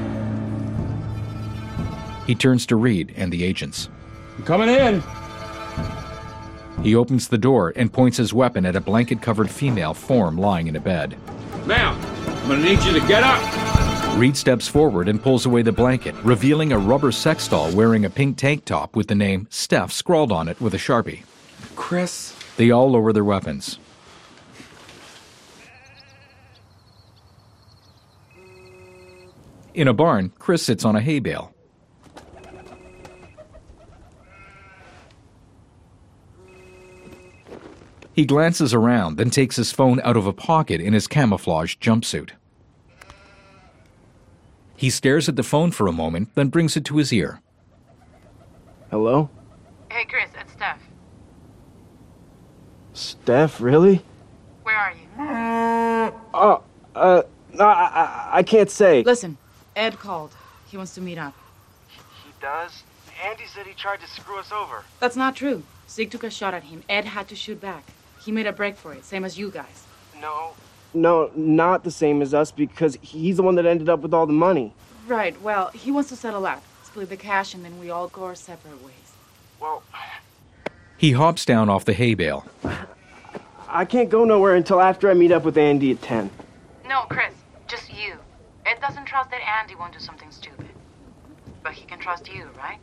S1: He turns to Reed and the agents.
S14: I'm coming in.
S1: He opens the door and points his weapon at a blanket-covered female form lying in a bed.
S14: Now, I'm gonna need you to get up.
S1: Reed steps forward and pulls away the blanket, revealing a rubber sex doll wearing a pink tank top with the name Steph scrawled on it with a Sharpie.
S19: Chris.
S1: They all lower their weapons. In a barn, Chris sits on a hay bale. He glances around, then takes his phone out of a pocket in his camouflage jumpsuit. He stares at the phone for a moment, then brings it to his ear.
S10: Hello?
S17: Hey, Chris, it's Steph.
S10: Steph, really?
S17: Where are you?
S10: No, I can't say.
S17: Listen, Ed called. He wants to meet up.
S10: He does? Andy said he tried to screw us over.
S17: That's not true. Zeke took a shot at him. Ed had to shoot back. He made a break for it, same as you guys.
S10: No, not the same as us, because he's the one that ended up with all the money.
S17: Right, well, he wants to settle out. Split the cash, and then we all go our separate ways.
S10: Well,
S1: He hops down off the hay bale.
S10: I can't go nowhere until after I meet up with Andy at 10.
S17: No, Chris, just you. Ed doesn't trust that Andy won't do something stupid. But he can trust you, right?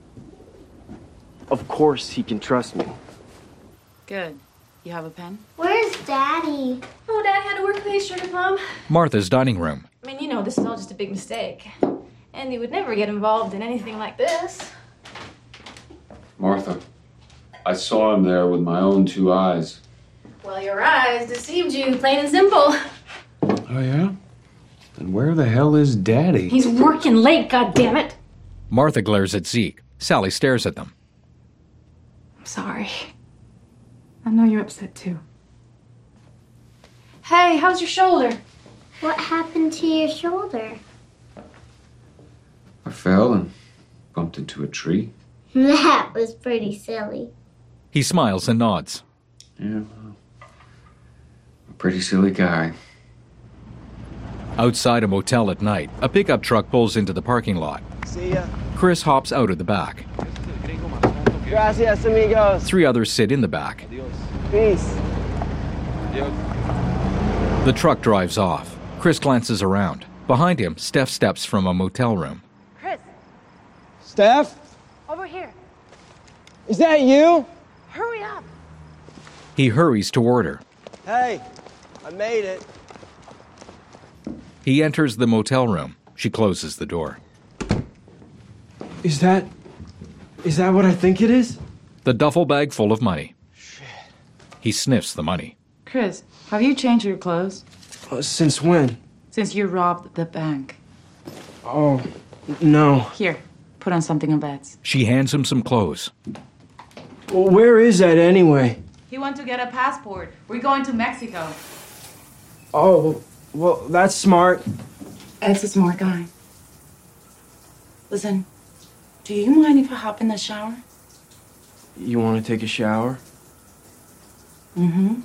S10: Of course he can trust me.
S17: Good. You have a pen?
S13: Where's Daddy?
S2: Oh, Daddy had to work late, Sugar Plum.
S1: Martha's dining room.
S2: I mean, you know, this is all just a big mistake. Andy would never get involved in anything like this.
S3: Martha, I saw him there with my own 2 eyes.
S2: Well, your eyes deceived you, plain and simple.
S3: Oh, yeah? Then where the hell is Daddy?
S2: He's working late, goddammit.
S1: Martha glares at Zeke. Sally stares at them.
S2: I'm sorry. I know you're upset, too. Hey, how's your shoulder?
S13: What happened to your shoulder?
S3: I fell and bumped into a tree.
S13: That was pretty silly.
S1: He smiles and nods.
S3: Yeah, well, a pretty silly guy.
S1: Outside a motel at night, a pickup truck pulls into the parking lot.
S10: See ya.
S1: Chris hops out of the back.
S10: Gracias, amigos.
S1: 3 others sit in the back.
S10: Peace.
S1: The truck drives off. Chris glances around. Behind him, Steph steps from a motel room.
S17: Chris,
S10: Steph?
S17: over here.
S10: Is that you?
S17: Hurry up.
S1: He hurries toward her.
S10: Hey, I made it.
S1: He enters the motel room. She closes the door.
S10: Is that what I think it is?
S1: The duffel bag full of money. Shit. He sniffs the money.
S17: Chris, have you changed your clothes?
S10: Since when?
S17: Since you robbed the bank.
S10: Oh, no.
S17: Here, put on something of Ed's.
S1: She hands him some clothes.
S10: Well, where is Ed anyway?
S17: He went to get a passport. We're going to Mexico.
S10: Oh, well, that's smart.
S17: Ed's a smart guy. Listen, do you mind if I hop in the shower?
S10: You want to take a shower?
S17: Mm-hmm.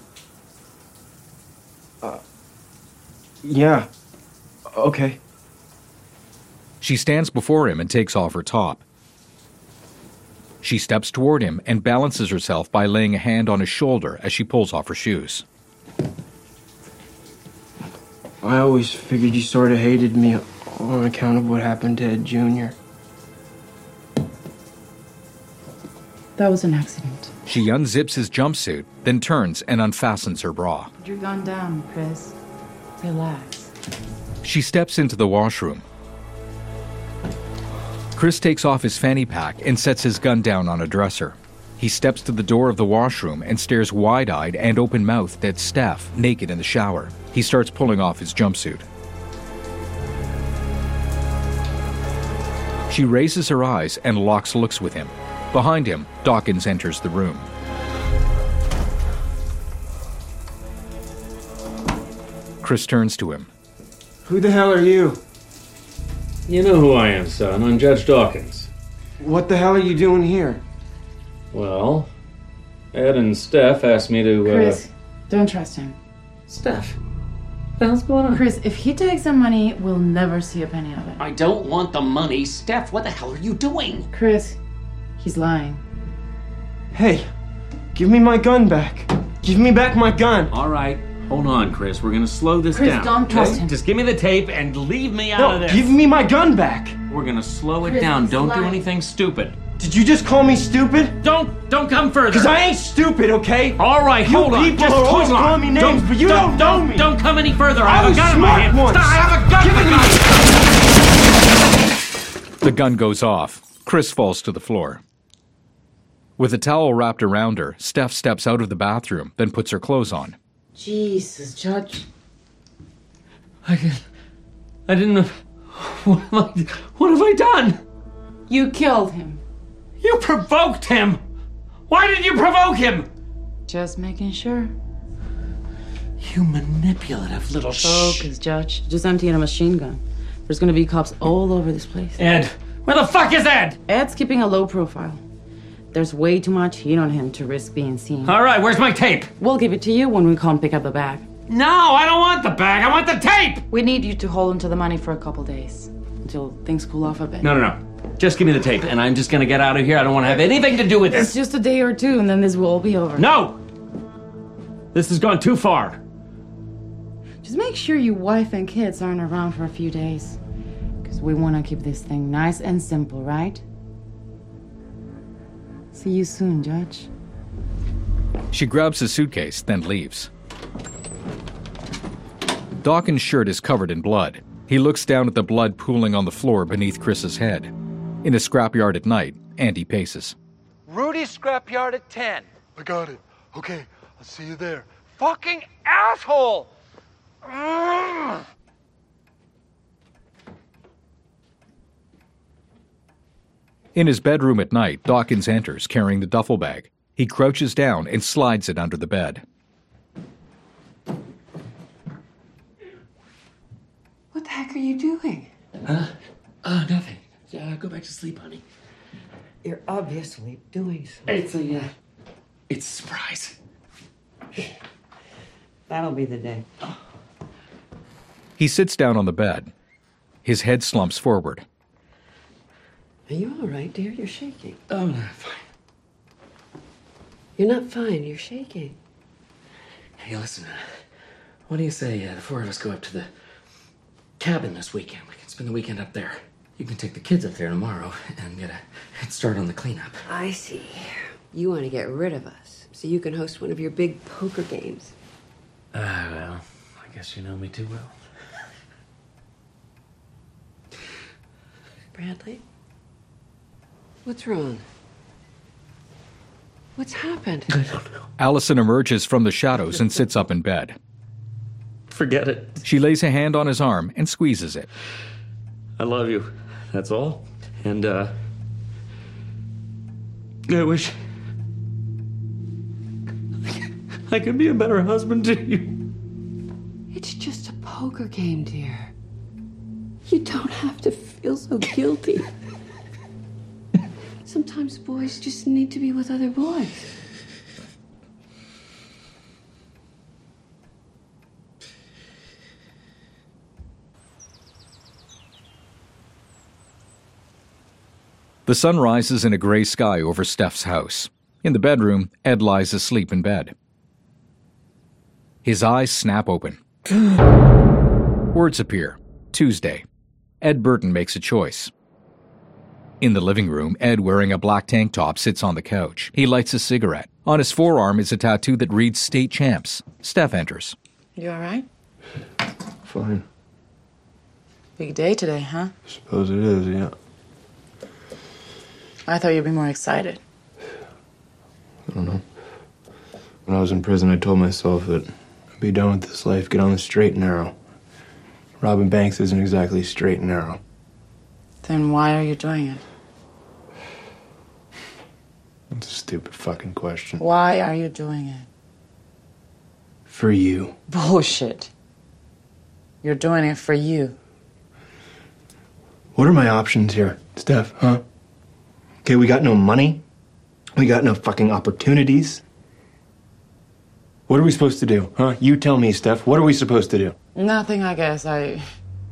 S10: Yeah. Okay.
S1: She stands before him and takes off her top. She steps toward him and balances herself by laying a hand on his shoulder as she pulls off her shoes.
S10: I always figured you sort of hated me on account of what happened to Ed Jr.
S17: That was an accident.
S1: She unzips his jumpsuit, then turns and unfastens her bra.
S17: Put your gun down, Chris. Relax.
S1: She steps into the washroom. Chris takes off his fanny pack and sets his gun down on a dresser. He steps to the door of the washroom and stares wide-eyed and open-mouthed at Steph, naked in the shower. He starts pulling off his jumpsuit. She raises her eyes and locks looks with him. Behind him, Dawkins enters the room. Chris turns to him.
S10: Who the hell are you?
S14: You know who I am, son. I'm Judge Dawkins.
S10: What the hell are you doing here?
S14: Well, Ed and Steph asked me to,
S17: Chris, don't trust him.
S15: Steph, what the hell's going on?
S17: Chris, if he takes the money, we'll never see a penny of it.
S15: I don't want the money. Steph, what the hell are you doing?
S17: Chris, he's lying.
S10: Hey, give me my gun back. Give me back my gun.
S15: All right, hold on, Chris. We're gonna slow this
S17: Chris,
S15: down.
S17: don't trust him.
S15: Just give me the tape and leave me out of
S10: No,
S15: this.
S10: give me my gun back.
S15: We're gonna slow it
S17: Chris,
S15: down.
S17: he's
S15: Don't do
S17: lying.
S15: anything stupid.
S10: Did you just call me stupid?
S15: Don't come further.
S10: Because I ain't stupid, okay?
S15: All right, hold on.
S10: You people
S15: Just
S10: are always
S15: hold on.
S10: calling me names, but you don't know me.
S15: Don't come any further. I
S10: I
S15: have a
S10: was
S15: gun in my
S10: smart
S15: hand.
S10: once.
S15: I have a gun.
S1: The gun goes off. Chris falls to the floor. With a towel wrapped around her, Steph steps out of the bathroom, then puts her clothes on.
S17: Jesus, Judge.
S15: I didn't know. What have I done?
S17: You killed him.
S15: You provoked him. Why did you provoke him?
S17: Just making sure.
S15: You manipulative little
S17: Focus, Judge. Just emptying a machine gun. There's gonna be cops all over this place.
S15: Ed, where the fuck is Ed?
S17: Ed's keeping a low profile. There's way too much heat on him to risk being seen.
S15: All right, where's my tape?
S17: We'll give it to you when we come pick up the bag.
S15: No, I don't want the bag. I want the tape.
S17: We need you to hold onto the money for a couple days until things cool off a bit.
S15: No. Just give me the tape, and I'm just gonna get out of here. I don't want to have anything to do with
S17: It's
S15: this.
S17: just a day or two, and then this will all be over.
S15: No! This has gone too far.
S17: Just make sure your wife and kids aren't around for a few days. Because we want to keep this thing nice and simple, right? See you soon, Judge.
S1: She grabs his suitcase, then leaves. Dawkins' shirt is covered in blood. He looks down at the blood pooling on the floor beneath Chris's head. In a scrapyard at night, Andy paces.
S4: Rudy's scrapyard at 10.
S11: I got it. Okay, I'll see you there.
S4: Fucking asshole!
S1: In his bedroom at night, Dawkins enters carrying the duffel bag. He crouches down and slides it under the bed.
S18: What the heck are you doing?
S15: Huh? Oh, nothing. Go back to sleep, honey.
S18: You're obviously doing something.
S15: It's a surprise.
S18: That'll be the day.
S1: He sits down on the bed. His head slumps forward.
S18: Are you all right, dear? You're shaking.
S15: Oh, no, fine.
S18: You're not fine. You're shaking.
S15: Hey, listen. What do you say the four of us go up to the cabin this weekend? We can spend the weekend up there. You can take the kids up there tomorrow and get a head start on the cleanup.
S18: I see. You want to get rid of us so you can host one of your big poker games.
S15: Well, I guess you know me too well.
S18: Bradley? What's wrong? What's happened?
S15: I don't know.
S1: Allison emerges from the shadows and sits up in bed.
S15: Forget it.
S1: She lays a hand on his arm and squeezes it.
S15: I love you. That's all. And, I wish I could be a better husband to you.
S18: It's just a poker game, dear. You don't have to feel so guilty. Sometimes boys just need to be with other boys.
S1: The sun rises in a gray sky over Steph's house. In the bedroom, Ed lies asleep in bed. His eyes snap open. Words appear. Tuesday. Ed Burton makes a choice. In the living room, Ed, wearing a black tank top, sits on the couch. He lights a cigarette. On his forearm is a tattoo that reads State Champs. Steph enters.
S17: You all right?
S10: Fine.
S17: Big day today, huh?
S10: Suppose it is, yeah.
S17: I thought you'd be more excited.
S10: I don't know. When I was in prison, I told myself that I'd be done with this life, get on the straight and narrow. Robbing banks isn't exactly straight and narrow.
S17: Then why are you doing it?
S10: That's a stupid fucking question.
S17: Why are you doing it?
S10: For you.
S17: Bullshit. You're doing it for you.
S10: What are my options here, Steph, huh? Okay, we got no money. We got no fucking opportunities. What are we supposed to do, huh? You tell me, Steph. What are we supposed to do?
S17: Nothing, I guess. I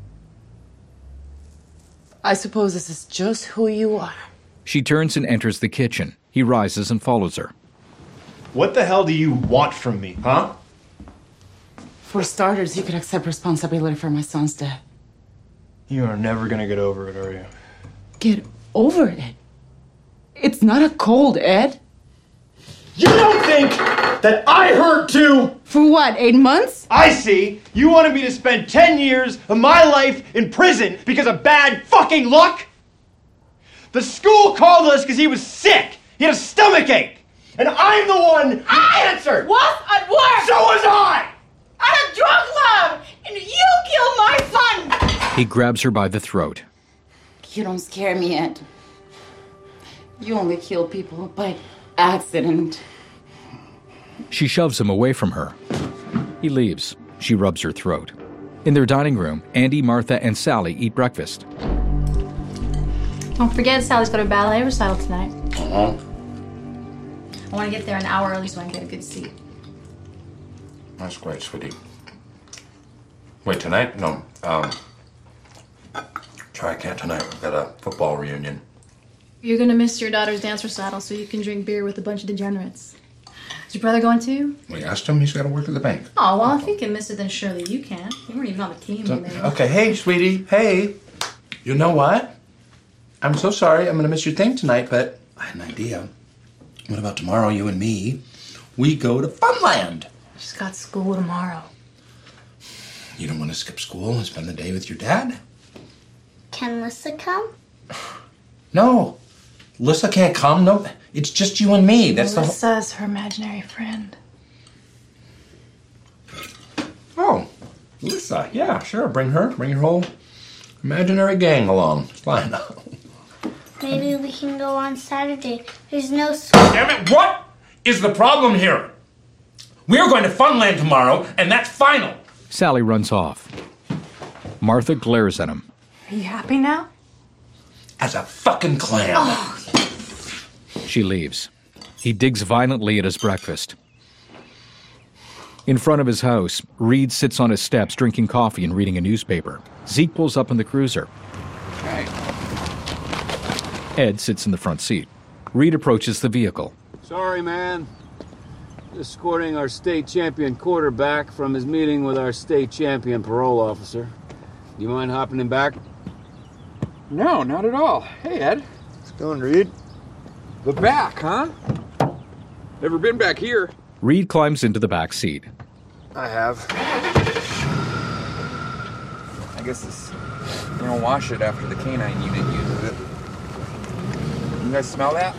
S17: suppose this is just who you are.
S1: She turns and enters the kitchen. He rises and follows her.
S10: What the hell do you want from me, huh?
S17: For starters, you could accept responsibility for my son's death.
S10: You are never gonna get over it, are you?
S17: Get over it? It's not a cold, Ed.
S10: You don't think that I hurt too?
S17: For what, 8 months?
S10: I see. You wanted me to spend 10 years of my life in prison because of bad fucking luck? The school called us because he was sick. He had a stomachache. And I'm the one who answered.
S17: Was at work.
S10: So was I.
S17: At a drug lab. And you killed my son.
S1: He grabs her by the throat.
S17: You don't scare me, Ed. You only kill people by accident.
S1: She shoves him away from her. He leaves. She rubs her throat. In their dining room, Andy, Martha, and Sally eat breakfast.
S2: Don't forget, Sally's got her ballet recital tonight.
S15: Uh-huh.
S2: I want to get there an hour early so I can get a good seat.
S4: That's great, sweetie. Wait, tonight? No. Sorry, I can't tonight. We've got a football reunion.
S2: You're gonna miss your daughter's dance recital so you can drink beer with a bunch of degenerates. Is your brother going too?
S4: We asked him. He's got to work at the bank.
S2: Oh, well, if he can miss it, then surely you can. You weren't even on the team when they...
S4: Okay, hey, sweetie. Hey. You know what? I'm so sorry. I'm going to miss your thing tonight, but I had an idea. What about tomorrow, you and me? We go to Funland.
S2: She's got school tomorrow.
S4: You don't want to skip school and spend the day with your dad?
S13: Can Lissa come?
S4: No. Lissa can't come. No, it's just you and me. That's
S2: Melissa's her imaginary friend.
S4: Oh, Lissa. Yeah, sure. Bring her. Bring your whole imaginary gang along. It's fine.
S13: Maybe we can go on Saturday. There's no school.
S15: Damn it, what is the problem here? We're going to Funland tomorrow, and that's final.
S1: Sally runs off. Martha glares at him.
S2: Are you happy now?
S4: As a fucking clam.
S2: Oh.
S1: She leaves. He digs violently at his breakfast. In front of his house, Reed sits on his steps drinking coffee and reading a newspaper. Zeke pulls up in the cruiser. Ed sits in the front seat. Reed approaches the vehicle.
S14: Sorry, man. Just escorting our state champion quarterback from his meeting with our state champion parole officer. You mind hopping him back?
S19: No, not at all. Hey, Ed.
S10: What's going, Reed?
S19: The back, huh? Never been back here.
S1: Reed climbs into the back seat.
S10: I have.
S19: I guess this... You don't wash it after the canine unit uses it. You guys smell that?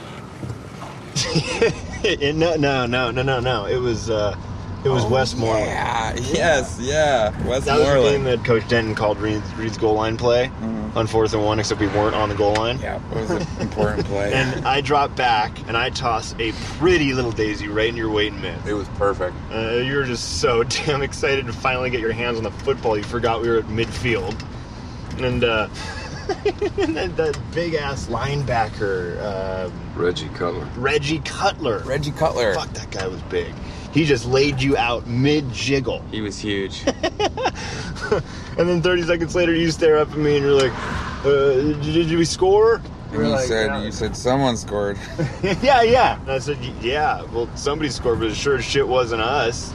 S10: No. It was Westmoreland.
S19: Yeah, yeah. Westmoreland.
S10: That was the game that Coach Denton called Reed's goal line play on 4th and 1, except we weren't on the goal line.
S19: Yeah, it was an important play.
S10: And I dropped back, and I tossed a pretty little daisy right in your waiting mitt.
S19: It was perfect.
S10: You were just so damn excited to finally get your hands on the football, you forgot we were at midfield. And, and then that big-ass linebacker...
S9: Reggie Cutler.
S10: Reggie Cutler. Fuck, that guy was big. He just laid you out mid-jiggle.
S19: He was huge.
S10: And then 30 seconds later, you stare up at me and you're like, did we score?
S19: And you said someone scored.
S10: Yeah. And I said, yeah, well, somebody scored, but it sure as shit wasn't us.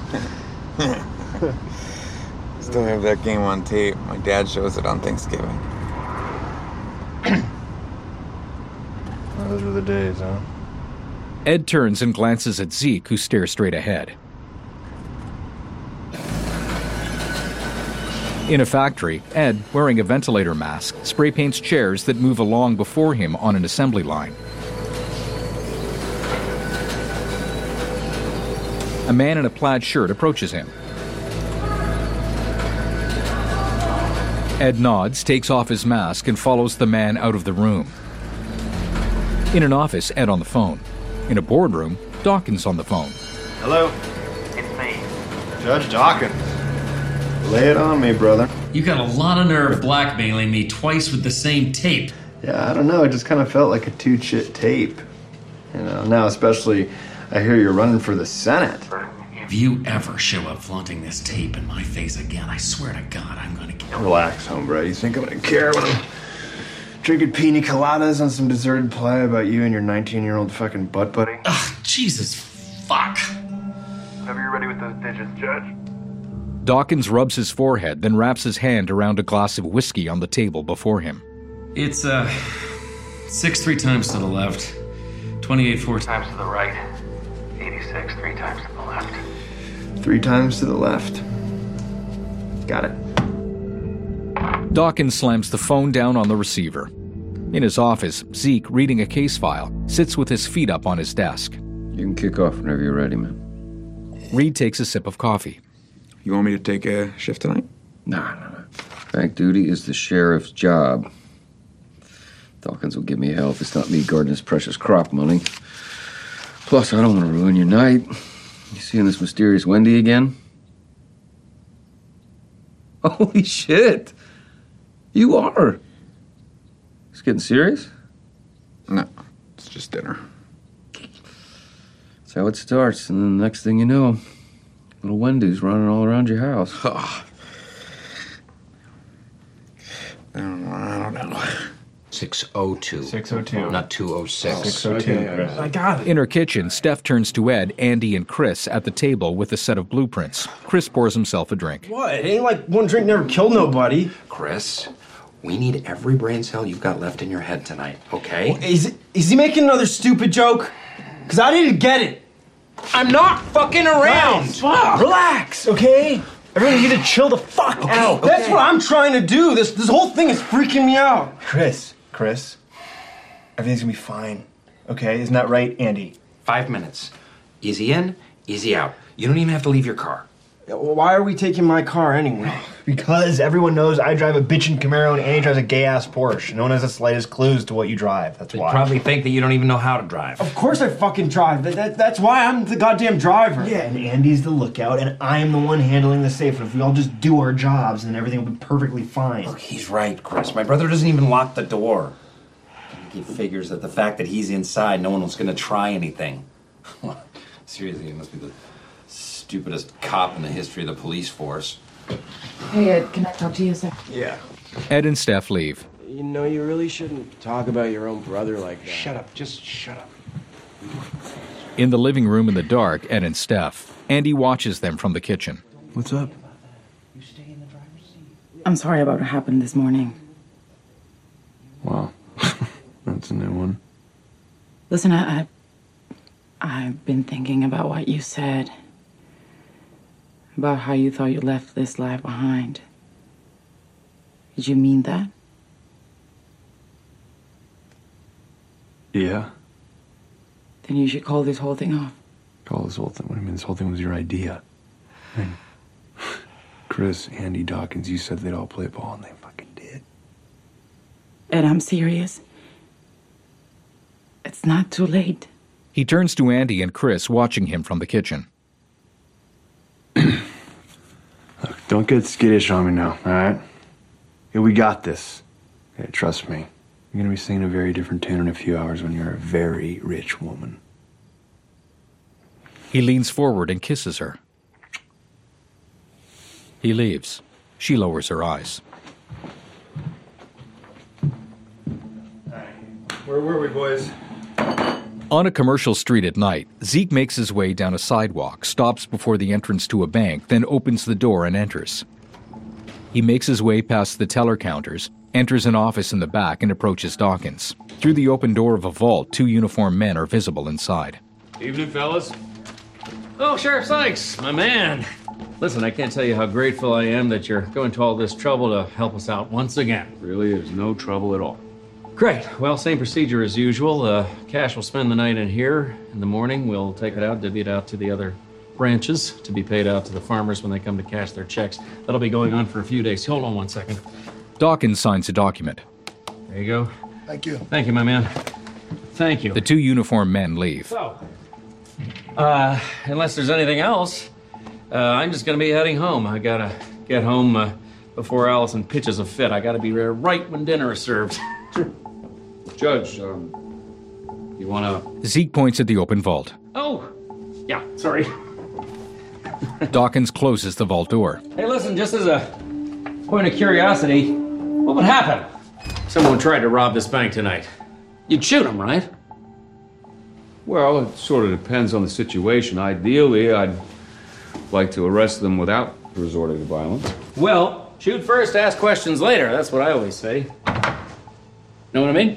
S19: Still have that game on tape. My dad shows it on Thanksgiving.
S10: Those were the days, huh?
S1: Ed turns and glances at Zeke, who stares straight ahead. In a factory, Ed, wearing a ventilator mask, spray paints chairs that move along before him on an assembly line. A man in a plaid shirt approaches him. Ed nods, takes off his mask, and follows the man out of the room. In an office, Ed on the phone. In a boardroom, Dawkins on the phone.
S10: Hello?
S20: It's me.
S10: Judge Dawkins. Lay it on me, brother.
S15: You got a lot of nerve blackmailing me twice with the same tape.
S10: Yeah, I don't know. It just kind of felt like a two-chit tape. You know, now especially I hear you're running for the Senate.
S15: If you ever show up flaunting this tape in my face again, I swear to God, I'm gonna kill you.
S10: Relax, hombre. You think I'm gonna care when I'm drinking pina coladas on some deserted playa about you and your 19-year-old fucking butt buddy?
S15: Ugh, Jesus, fuck.
S10: Whenever you're ready with those digits, Judge.
S1: Dawkins rubs his forehead, then wraps his hand around a glass of whiskey on the table before him.
S15: It's, 6 3 times to the left, 28 4 times to the right, 86 3 times to the left.
S10: 3 times to the left. Got it.
S1: Dawkins slams the phone down on the receiver. In his office, Zeke, reading a case file, sits with his feet up on his desk.
S3: You can kick off whenever you're ready, man.
S1: Reed takes a sip of coffee.
S19: You want me to take a shift tonight?
S3: Nah. Bank duty is the sheriff's job. Dawkins will give me hell if it's not me guarding his precious crop money. Plus, I don't want to ruin your night. You seeing this mysterious Wendy again? Holy shit! You are! It's getting serious?
S19: No, it's just dinner.
S3: That's how it starts, and then the next thing you know, little Wendy's running all around your house.
S19: I don't know.
S15: 602.
S10: 602.
S15: Not 206.
S10: 602.
S19: I got it.
S1: In her kitchen, Steph turns to Ed, Andy, and Chris at the table with a set of blueprints. Chris pours himself a drink.
S10: What? It ain't like one drink never killed nobody.
S4: Chris, we need every brain cell you've got left in your head tonight, okay?
S10: Well, is he making another stupid joke? Because I didn't get it.
S4: I'm not fucking around!
S10: Guys, relax, okay? Everyone need to chill the fuck out.
S4: okay.
S10: That's what I'm trying to do. This whole thing is freaking me out. Chris, everything's gonna be fine, okay? Isn't that right, Andy?
S4: 5 minutes. Easy in, easy out. You don't even have to leave your car.
S10: Well, why are we taking my car anyway? Because everyone knows I drive a bitchin' Camaro and Andy drives a gay-ass Porsche. No one has the slightest clues to what you drive. That's
S4: They
S10: why.
S4: probably think that you don't even know how to drive.
S10: Of course I fucking drive. That's why I'm the goddamn driver. Yeah, and Andy's the lookout, and I'm the one handling the safe. And if we all just do our jobs, then everything will be perfectly fine.
S4: Look, he's right, Chris. My brother doesn't even lock the door. I think he figures that the fact that he's inside, no one was going to try anything. Seriously, he must be the stupidest cop in the history of the police force.
S17: Hey, Ed, can I talk to you a sec?
S10: Yeah.
S1: Ed and Steph leave.
S10: You know, you really shouldn't talk about your own brother like that.
S4: Shut up. Just shut up.
S1: In the living room in the dark, Ed and Steph. Andy watches them from the kitchen.
S10: What's up?
S17: I'm sorry about what happened this morning.
S10: Wow. That's a new one.
S17: Listen, I've been thinking about what you said. About how you thought you left this life behind. Did you mean that?
S10: Yeah.
S17: Then you should call this whole thing off.
S10: Call this whole thing. What do you mean? This whole thing was your idea. I mean, Chris, Andy, Dawkins, you said they'd all play ball, and they fucking did.
S17: Ed, I'm serious. It's not too late.
S1: He turns to Andy and Chris, watching him from the kitchen.
S10: Look, don't get skittish on me now, all right? Yeah, we got this. Okay, trust me. You're gonna be singing a very different tune in a few hours when you're a very rich woman.
S1: He leans forward and kisses her. He leaves. She lowers her eyes.
S10: Where were we, boys?
S1: On a commercial street at night, Zeke makes his way down a sidewalk, stops before the entrance to a bank, then opens the door and enters. He makes his way past the teller counters, enters an office in the back, and approaches Dawkins. Through the open door of a vault, 2 uniformed men are visible inside.
S15: Evening, fellas. Oh, Sheriff Sykes, my man. Listen, I can't tell you how grateful I am that you're going to all this trouble to help us out once again.
S3: Really is no trouble at all.
S15: Great. Well, same procedure as usual. Cash will spend the night in here. In the morning, we'll take it out, divvy it out to the other branches to be paid out to the farmers when they come to cash their checks. That'll be going on for a few days. Hold on one second.
S1: Dawkins signs a document.
S15: There you go.
S11: Thank you.
S15: Thank you, my man. Thank you.
S1: The 2 uniformed men leave.
S15: So, unless there's anything else, I'm just gonna be heading home. I gotta get home before Allison pitches a fit. I gotta be there right when dinner is served.
S14: Judge, you wanna...
S1: Zeke points at the open vault.
S15: Oh, yeah, sorry.
S1: Dawkins closes the vault door.
S15: Hey, listen, just as a point of curiosity, what would happen? Someone tried to rob this bank tonight. You'd shoot him, right?
S14: Well, it sort of depends on the situation. Ideally, I'd like to arrest them without resorting to violence.
S15: Well, shoot first, ask questions later. That's what I always say. Know what I mean?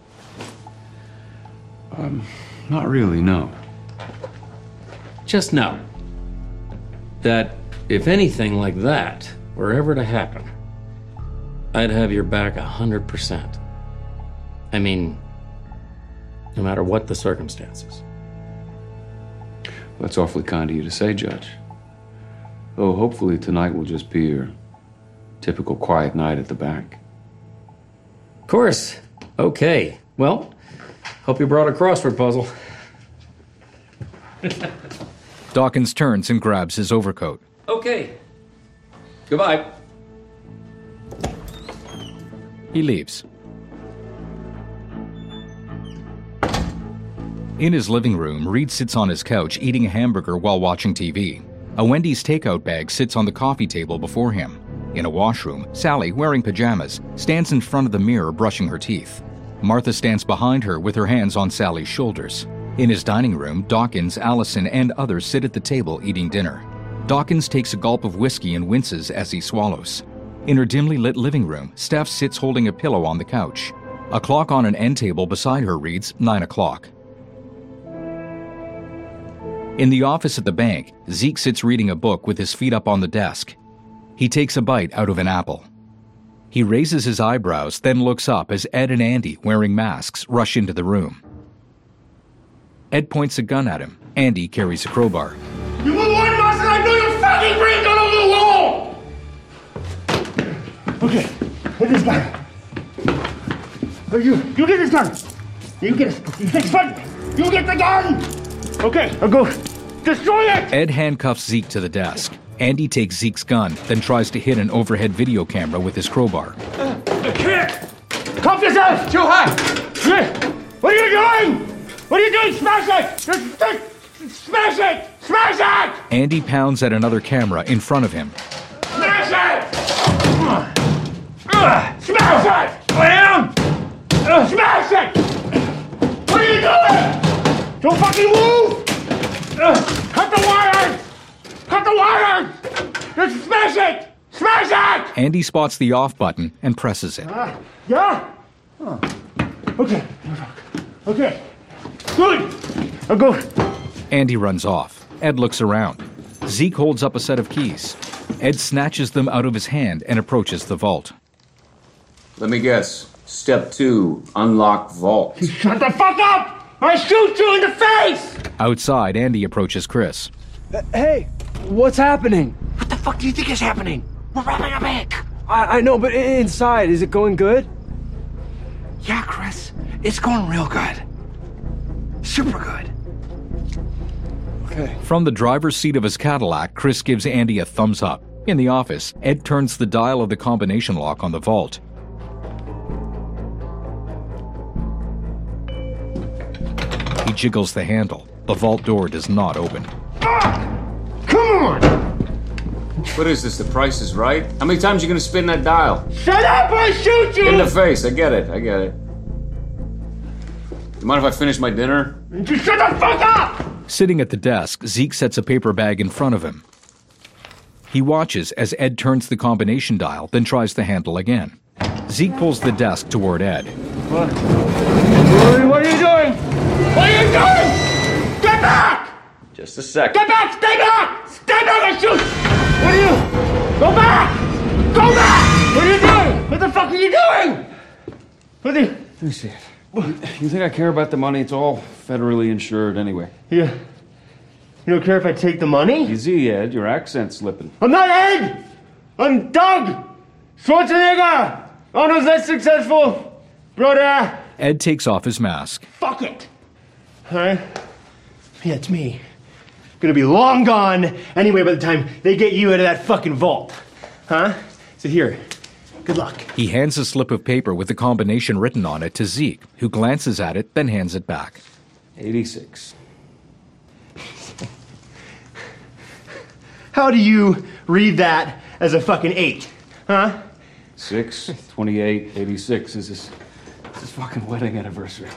S14: Not really, no.
S15: Just know that if anything like that were ever to happen, I'd have your back 100%. I mean, no matter what the circumstances.
S14: That's awfully kind of you to say, Judge. Oh, hopefully tonight will just be your typical quiet night at the bank.
S15: Of course. Okay. Well, hope you brought a crossword puzzle.
S1: Dawkins turns and grabs his overcoat.
S15: Okay. Goodbye.
S1: He leaves. In his living room, Reed sits on his couch eating a hamburger while watching TV. A Wendy's takeout bag sits on the coffee table before him. In a washroom, Sally, wearing pajamas, stands in front of the mirror brushing her teeth. Martha stands behind her with her hands on Sally's shoulders. In his dining room, Dawkins, Allison, and others sit at the table eating dinner. Dawkins takes a gulp of whiskey and winces as he swallows. In her dimly lit living room, Steph sits holding a pillow on the couch. A clock on an end table beside her reads 9 o'clock. In the office at the bank, Zeke sits reading a book with his feet up on the desk. He takes a bite out of an apple. He raises his eyebrows, then looks up as Ed and Andy, wearing masks, rush into the room. Ed points a gun at him. Andy carries a crowbar.
S10: You move one mouse and I blow your fucking brains all over the wall! Okay, get this gun. You get this gun. You get this gun. You get the gun! Okay, I'll go destroy it!
S1: Ed handcuffs Zeke to the desk. Andy takes Zeke's gun, then tries to hit an overhead video camera with his crowbar.
S10: I can't! Cuff yourself! Too high! What are you doing? What are you doing? Smash it! Smash it! Smash it!
S1: Andy pounds at another camera in front of him.
S10: Smash it! Smash it! Lay down! Smash it! What are you doing? Don't fucking move! Cut the wires! Cut the wires! Just smash it! Smash it!
S1: Andy spots the off button and presses it.
S10: Yeah? Oh. Okay. Okay. Good! I'll go.
S1: Andy runs off. Ed looks around. Zeke holds up a set of keys. Ed snatches them out of his hand and approaches the vault.
S3: Let me guess. Step 2, unlock vault.
S10: Shut the fuck up! I shoot you in the face!
S1: Outside, Andy approaches Chris.
S20: Hey, what's happening?
S7: What the fuck do you think is happening? We're robbing a bank.
S20: I know, but inside, is it going good?
S7: Yeah, Chris, it's going real good. Super good.
S20: Okay.
S1: From the driver's seat of his Cadillac, Chris gives Andy a thumbs up. In the office, Ed turns the dial of the combination lock on the vault. He jiggles the handle. The vault door does not open.
S10: Come on!
S3: What is this, the Price is Right? How many times are you gonna spin that dial?
S10: Shut up, I shoot you!
S3: In the face, I get it. You mind if I finish my dinner?
S10: Just shut the fuck up!
S1: Sitting at the desk, Zeke sets a paper bag in front of him. He watches as Ed turns the combination dial, then tries the handle again. Zeke pulls the desk toward Ed.
S10: What are you doing? What are you doing? Get back!
S3: Just a sec.
S10: Get back! Stay back! Stay back and shoot! What are you? Go back! Go back! What are you doing? What the fuck are you doing? What are you...
S14: Let me see it. You think I care about the money? It's all federally insured anyway.
S10: Yeah. You don't care if I take the money?
S14: Easy, Ed. Your accent's slipping.
S10: I'm not Ed! I'm Doug! Schwarzenegger! Arnold's less successful, brother!
S1: Ed takes off his mask.
S10: Fuck it! Alright? Yeah, it's me. Gonna be long gone anyway by the time they get you out of that fucking vault. Huh? So here, Good luck.
S1: He hands a slip of paper with the combination written on it to Zeke, who glances at it, then hands it back.
S14: 86.
S10: How do you read that as a fucking 8? Huh?
S14: 6, 28, 86 is his fucking wedding anniversary.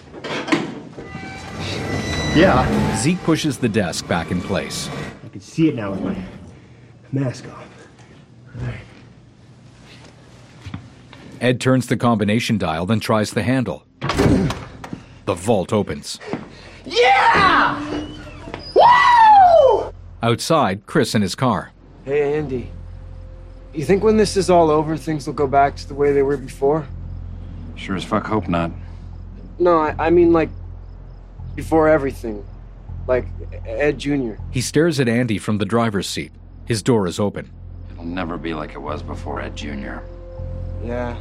S10: Yeah.
S1: Zeke pushes the desk back in place.
S10: I can see it now with my mask off. All right.
S1: Ed turns the combination dial, then tries the handle. The vault opens.
S10: Yeah! Woo!
S1: Outside, Chris in his car.
S20: Hey, Andy. You think when this is all over, things will go back to the way they were before?
S4: Sure as fuck hope not.
S20: No, I mean, like, before everything. Like, Ed Jr.
S1: He stares at Andy from the driver's seat. His door is open.
S4: It'll never be like it was before Ed Jr.
S20: Yeah.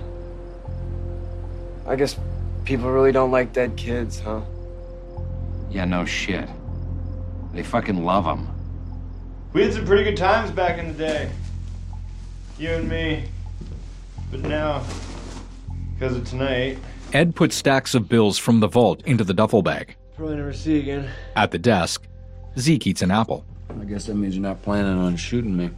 S20: I guess people really don't like dead kids, huh?
S4: Yeah, no shit. They fucking love them.
S10: We had some pretty good times back in the day. You and me. But now, because of tonight...
S1: Ed puts stacks of bills from the vault into the duffel bag.
S10: Probably never see again.
S1: At the desk, Zeke eats an apple.
S3: I guess that means you're not planning on shooting me.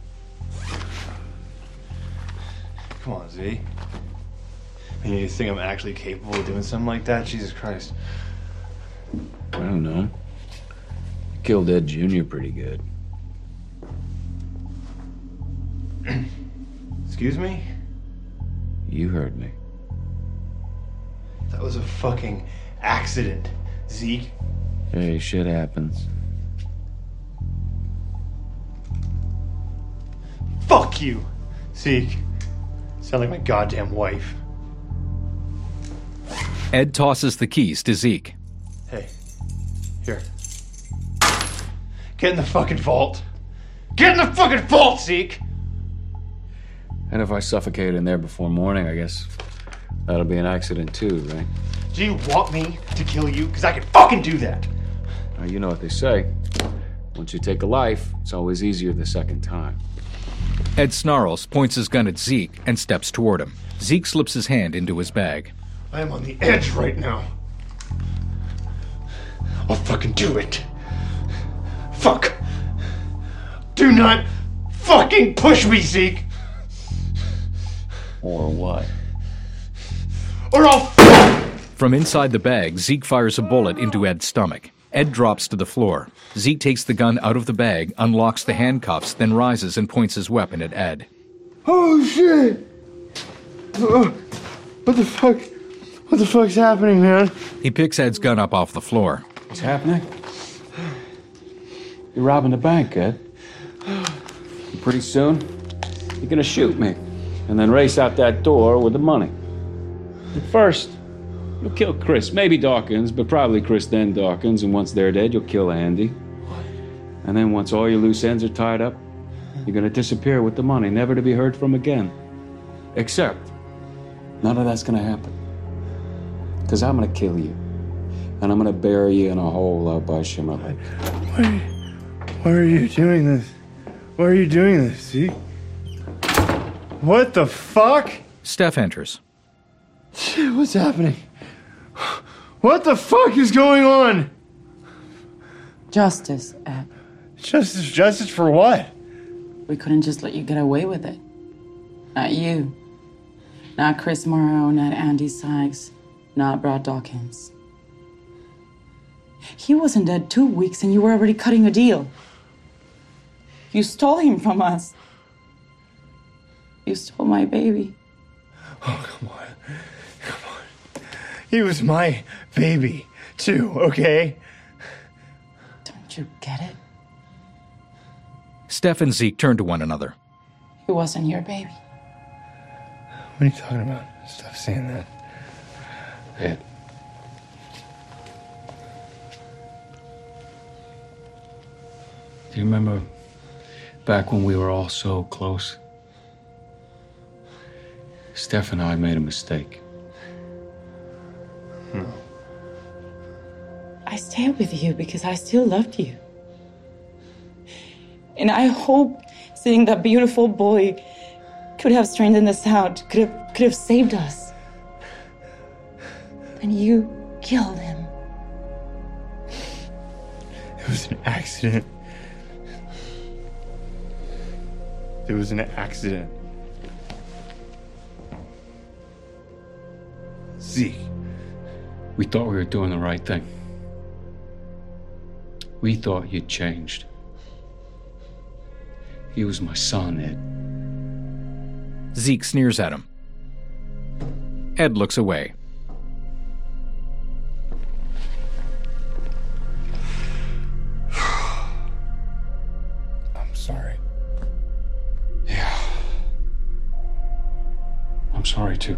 S10: Come on, Z. I mean, you think I'm actually capable of doing something like that? Jesus Christ.
S3: I don't know. You killed Ed Jr. pretty good.
S10: Excuse me?
S3: You heard me.
S10: That was a fucking accident, Zeke.
S3: Hey, shit happens.
S10: Fuck you, Zeke. Sound like my goddamn wife.
S1: Ed tosses the keys to Zeke.
S10: Hey, here. Get in the fucking vault. Get in the fucking vault, Zeke!
S3: And if I suffocate in there before morning, I guess that'll be an accident too, right?
S10: Do you want me to kill you? Because I can fucking do that.
S3: Now, you know what they say. Once you take a life, it's always easier the second time.
S1: Ed snarls, points his gun at Zeke, and steps toward him. Zeke slips his hand into his bag.
S10: I am on the edge right now. I'll fucking do it. Fuck. Do not fucking push me, Zeke.
S3: Or what?
S10: Or I'll...
S1: From inside the bag, Zeke fires a bullet into Ed's stomach. Ed drops to the floor. Zeke takes the gun out of the bag, unlocks the handcuffs, then rises and points his weapon at Ed.
S10: Oh, shit! Oh, what the fuck? What the fuck's happening, man?
S1: He picks Ed's gun up off the floor.
S14: What's happening? You're robbing the bank, Ed. And pretty soon, you're gonna shoot me and then race out that door with the money. But first, you'll kill Chris, maybe Dawkins, but probably Chris then Dawkins, and once they're dead, you'll kill Andy. And then once all your loose ends are tied up, you're gonna disappear with the money, never to be heard from again. Except, none of that's gonna happen. Because I'm gonna kill you. And I'm gonna bury you in a hole out by Shimmer Lake.
S10: Why are you doing this? Why are you doing this, Zeke? What the fuck?
S1: Steph enters.
S10: Shit, what's happening? What the fuck is going on?
S17: Justice, Ed.
S10: Justice for what?
S17: We couldn't just let you get away with it. Not you. Not Chris Morrow, not Andy Sykes, not Brad Dawkins. He wasn't dead 2 weeks and you were already cutting a deal. You stole him from us. You stole my baby.
S10: Oh, come on. Come on. He was my baby, too, okay?
S17: Don't you get it?
S1: Steph and Zeke turn to one another.
S17: He wasn't your baby.
S10: What are you talking about? Stop saying that.
S14: Ed. Do you remember back when we were all so close? Steph and I made a mistake.
S10: No.
S17: I stayed with you because I still loved you. And I hope seeing that beautiful boy could have straightened this out, could have saved us. And you killed him.
S10: It was an accident. It was an accident.
S14: Zeke, we thought we were doing the right thing. We thought you'd changed. He was my son, Ed.
S1: Zeke sneers at him. Ed looks away.
S10: I'm sorry.
S14: Yeah. I'm sorry, too.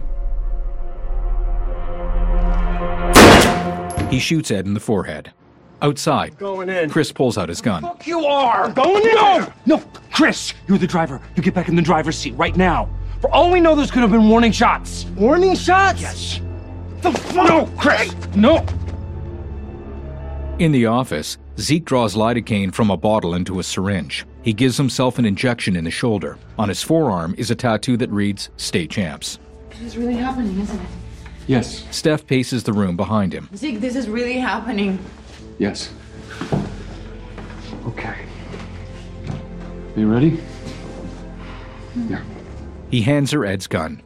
S1: He shoots Ed in the forehead. Outside,
S10: Going in.
S1: Chris pulls out his gun.
S7: You are!
S10: I'm going in.
S7: No, Chris, you're the driver. You get back in the driver's seat right now. For all we know, there's could have been warning shots.
S10: Warning shots?
S7: Yes.
S10: The fuck?
S7: No, Chris, no.
S1: In the office, Zeke draws lidocaine from a bottle into a syringe. He gives himself an injection in the shoulder. On his forearm is a tattoo that reads, State Champs.
S17: This is really happening, isn't it?
S14: Yes.
S1: Steph paces the room behind him.
S17: Zeke, this is really happening.
S14: Yes. Okay. You ready? Yeah.
S1: He hands her Ed's gun.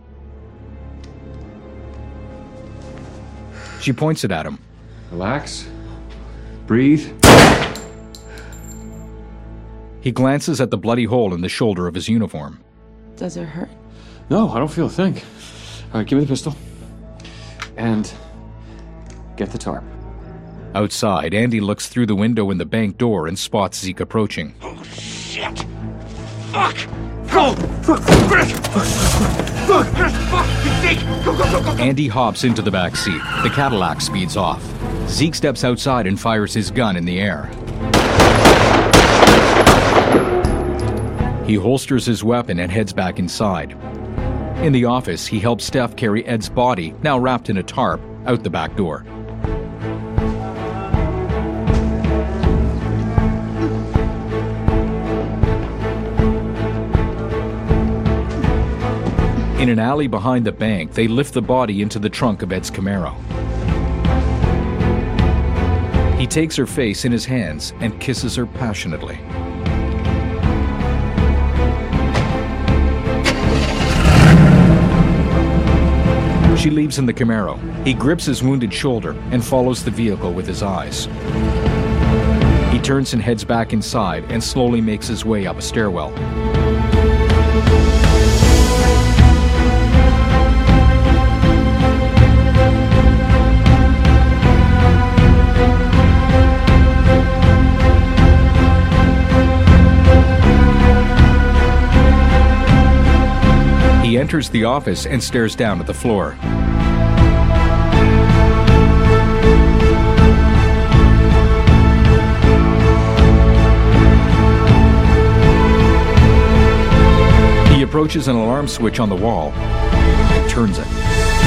S1: She points it at him.
S14: Relax. Breathe.
S1: He glances at the bloody hole in the shoulder of his uniform.
S17: Does it hurt?
S14: No, I don't feel a thing. All right, give me the pistol. And get the tarp.
S1: Outside, Andy looks through the window in the bank door and spots Zeke approaching.
S7: Oh, shit. Fuck! Go! Chris! Fuck! Chris, fuck! Zeke! Go, go, go, go!
S1: Andy hops into the back seat. The Cadillac speeds off. Zeke steps outside and fires his gun in the air. He holsters his weapon and heads back inside. In the office, he helps Steph carry Ed's body, now wrapped in a tarp, out the back door. In an alley behind the bank, they lift the body into the trunk of Ed's Camaro. He takes her face in his hands and kisses her passionately. She leaves in the Camaro. He grips his wounded shoulder and follows the vehicle with his eyes. He turns and heads back inside and slowly makes his way up a stairwell. He enters the office and stares down at the floor. He approaches an alarm switch on the wall and turns it.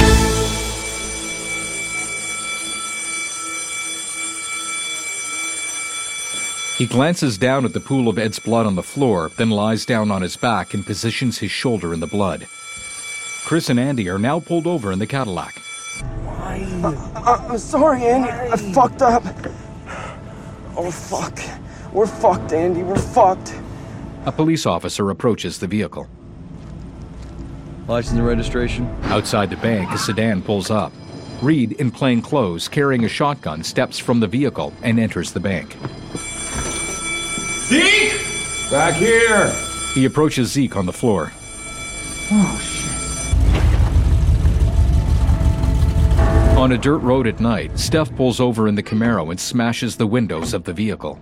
S1: He glances down at the pool of Ed's blood on the floor, then lies down on his back and positions his shoulder in the blood. Chris and Andy are now pulled over in the Cadillac.
S20: I'm sorry, Andy. I fucked up. Oh, fuck. We're fucked, Andy. We're fucked.
S1: A police officer approaches the vehicle.
S21: License and registration?
S1: Outside the bank, a sedan pulls up. Reed, in plain clothes, carrying a shotgun, steps from the vehicle and enters the bank.
S10: Zeke!
S14: Back here!
S1: He approaches Zeke on the floor.
S7: Oh, shit.
S1: On a dirt road at night, Steph pulls over in the Camaro and smashes the windows of the vehicle.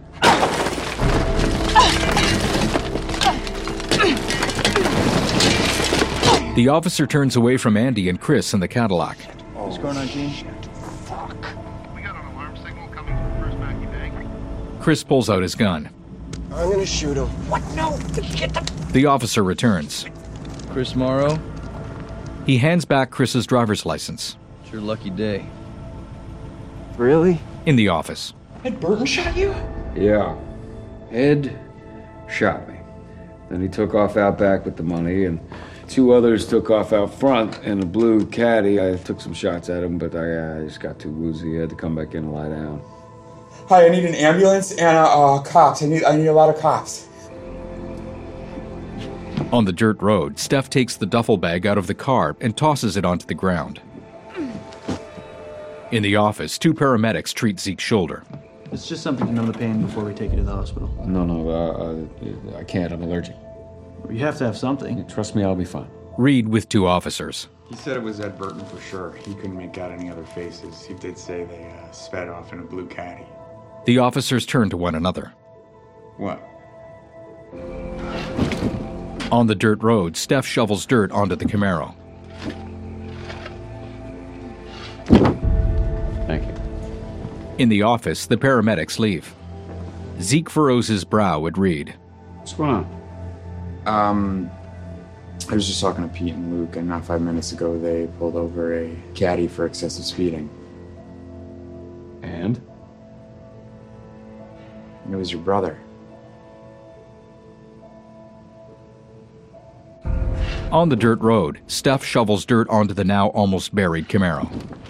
S1: The officer turns away from Andy and Chris in the Cadillac.
S21: Score 19.
S7: Fuck.
S11: We got an alarm signal coming from First Mackey Bank.
S1: Chris pulls out his gun.
S20: I'm gonna shoot him.
S7: What? No. Get the...
S1: The officer returns.
S21: Chris Morrow,
S1: He hands back Chris's driver's license.
S21: it's your lucky day.
S20: Really?
S1: In the office.
S7: Ed Burton shot you?
S9: Yeah. Ed shot me. Then he took off out back with the money, and 2 others took off out front in a blue caddy. I took some shots at him, but I just got too woozy. I had to come back in and lie down.
S6: Hi, I need an ambulance and cops. I need a lot of cops.
S1: On the dirt road, Steph takes the duffel bag out of the car and tosses it onto the ground. In the office, 2 paramedics treat Zeke's shoulder.
S5: It's just something to numb the pain before we take you to the hospital.
S9: No, I can't. I'm allergic.
S5: You have to have something.
S9: Trust me, I'll be fine.
S1: Reed with 2 officers.
S19: He said it was Ed Burton for sure. He couldn't make out any other faces. He did say they sped off in a blue caddy.
S1: The officers turn to one another.
S19: What?
S1: On the dirt road, Steph shovels dirt onto the Camaro.
S9: Thank you.
S1: In the office, the paramedics leave. Zeke furrows his brow at Reed.
S9: What's going on?
S19: I was just talking to Pete and Luke, and not 5 minutes ago they pulled over a caddy for excessive speeding.
S9: And?
S19: It was your brother.
S1: On the dirt road, Steph shovels dirt onto the now almost buried Camaro.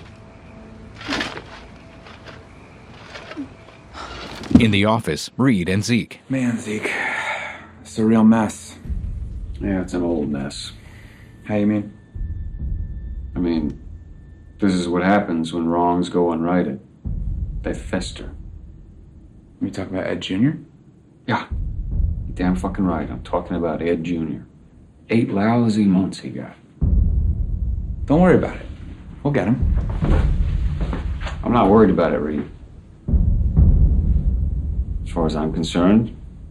S1: In the office, Reed and Zeke.
S6: Man, Zeke, it's a real mess.
S9: Yeah, it's an old mess.
S19: How you mean?
S9: I mean, this is what happens when wrongs go unrighted. They fester.
S19: You talking about Ed Jr.?
S9: Yeah. You're damn fucking right. I'm talking about Ed Jr. 8 lousy months he got.
S19: Don't worry about it. We'll get him.
S9: I'm not worried about it, Reed. As far as I'm concerned,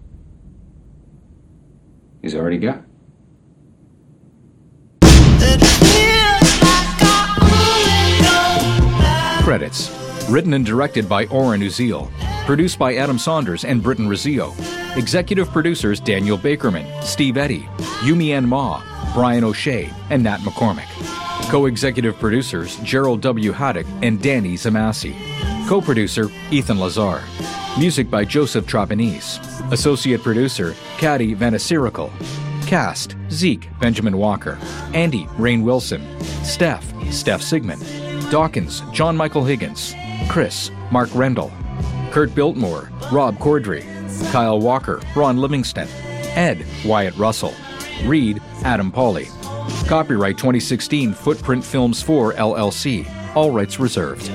S9: he's already got.
S1: Credits. Written and directed by Oren Uziel. Produced by Adam Saunders and Britton Rizzio. Executive producers Daniel Bakerman, Steve Eddy, Yumi Ann Ma, Brian O'Shea, and Nat McCormick. Co-executive producers Gerald W. Haddock and Danny Zamasi. Co-producer Ethan Lazar. Music by Joseph Trapanese. Associate producer Caddy Vanasirical. Cast Zeke Benjamin Walker. Andy Rainn Wilson. Steph Sigmund. Dawkins John Michael Higgins. Chris Mark Rendell. Kurt Biltmore Rob Cordry. Kyle Walker Ron Livingston. Ed Wyatt Russell. Reed Adam Pauly. Copyright 2016 Footprint Films 4 LLC. All rights reserved.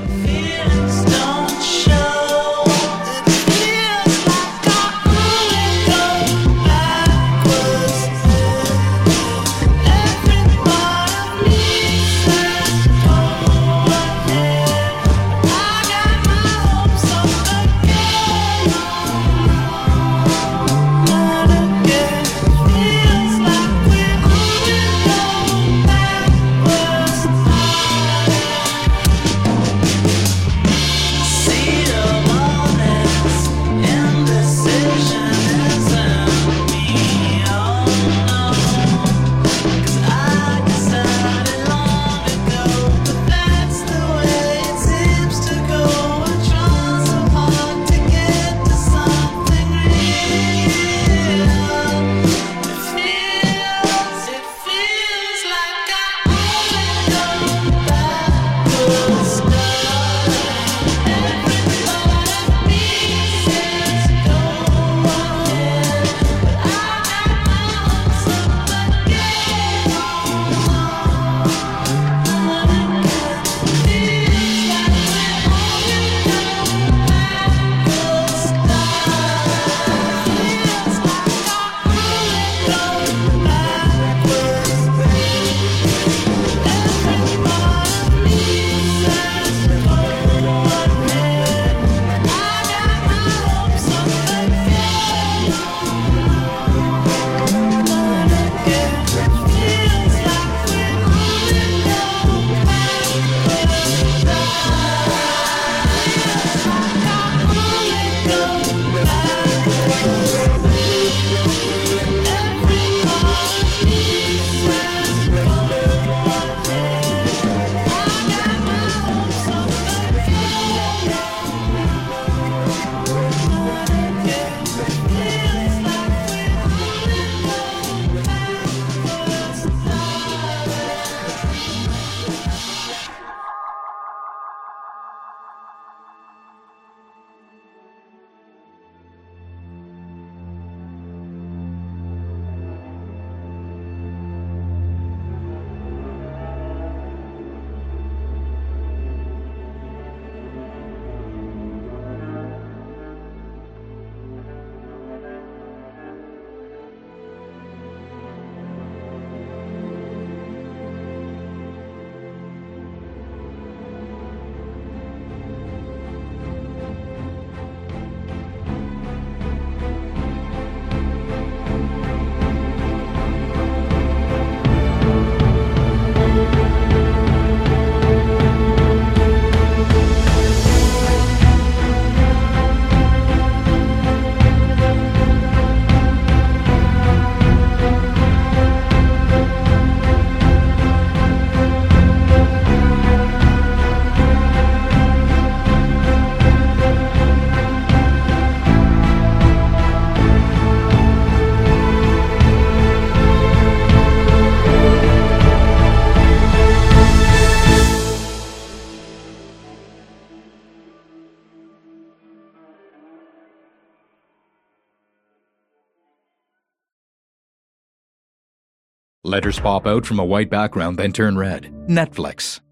S1: Letters pop out from a white background, then turn red. Netflix.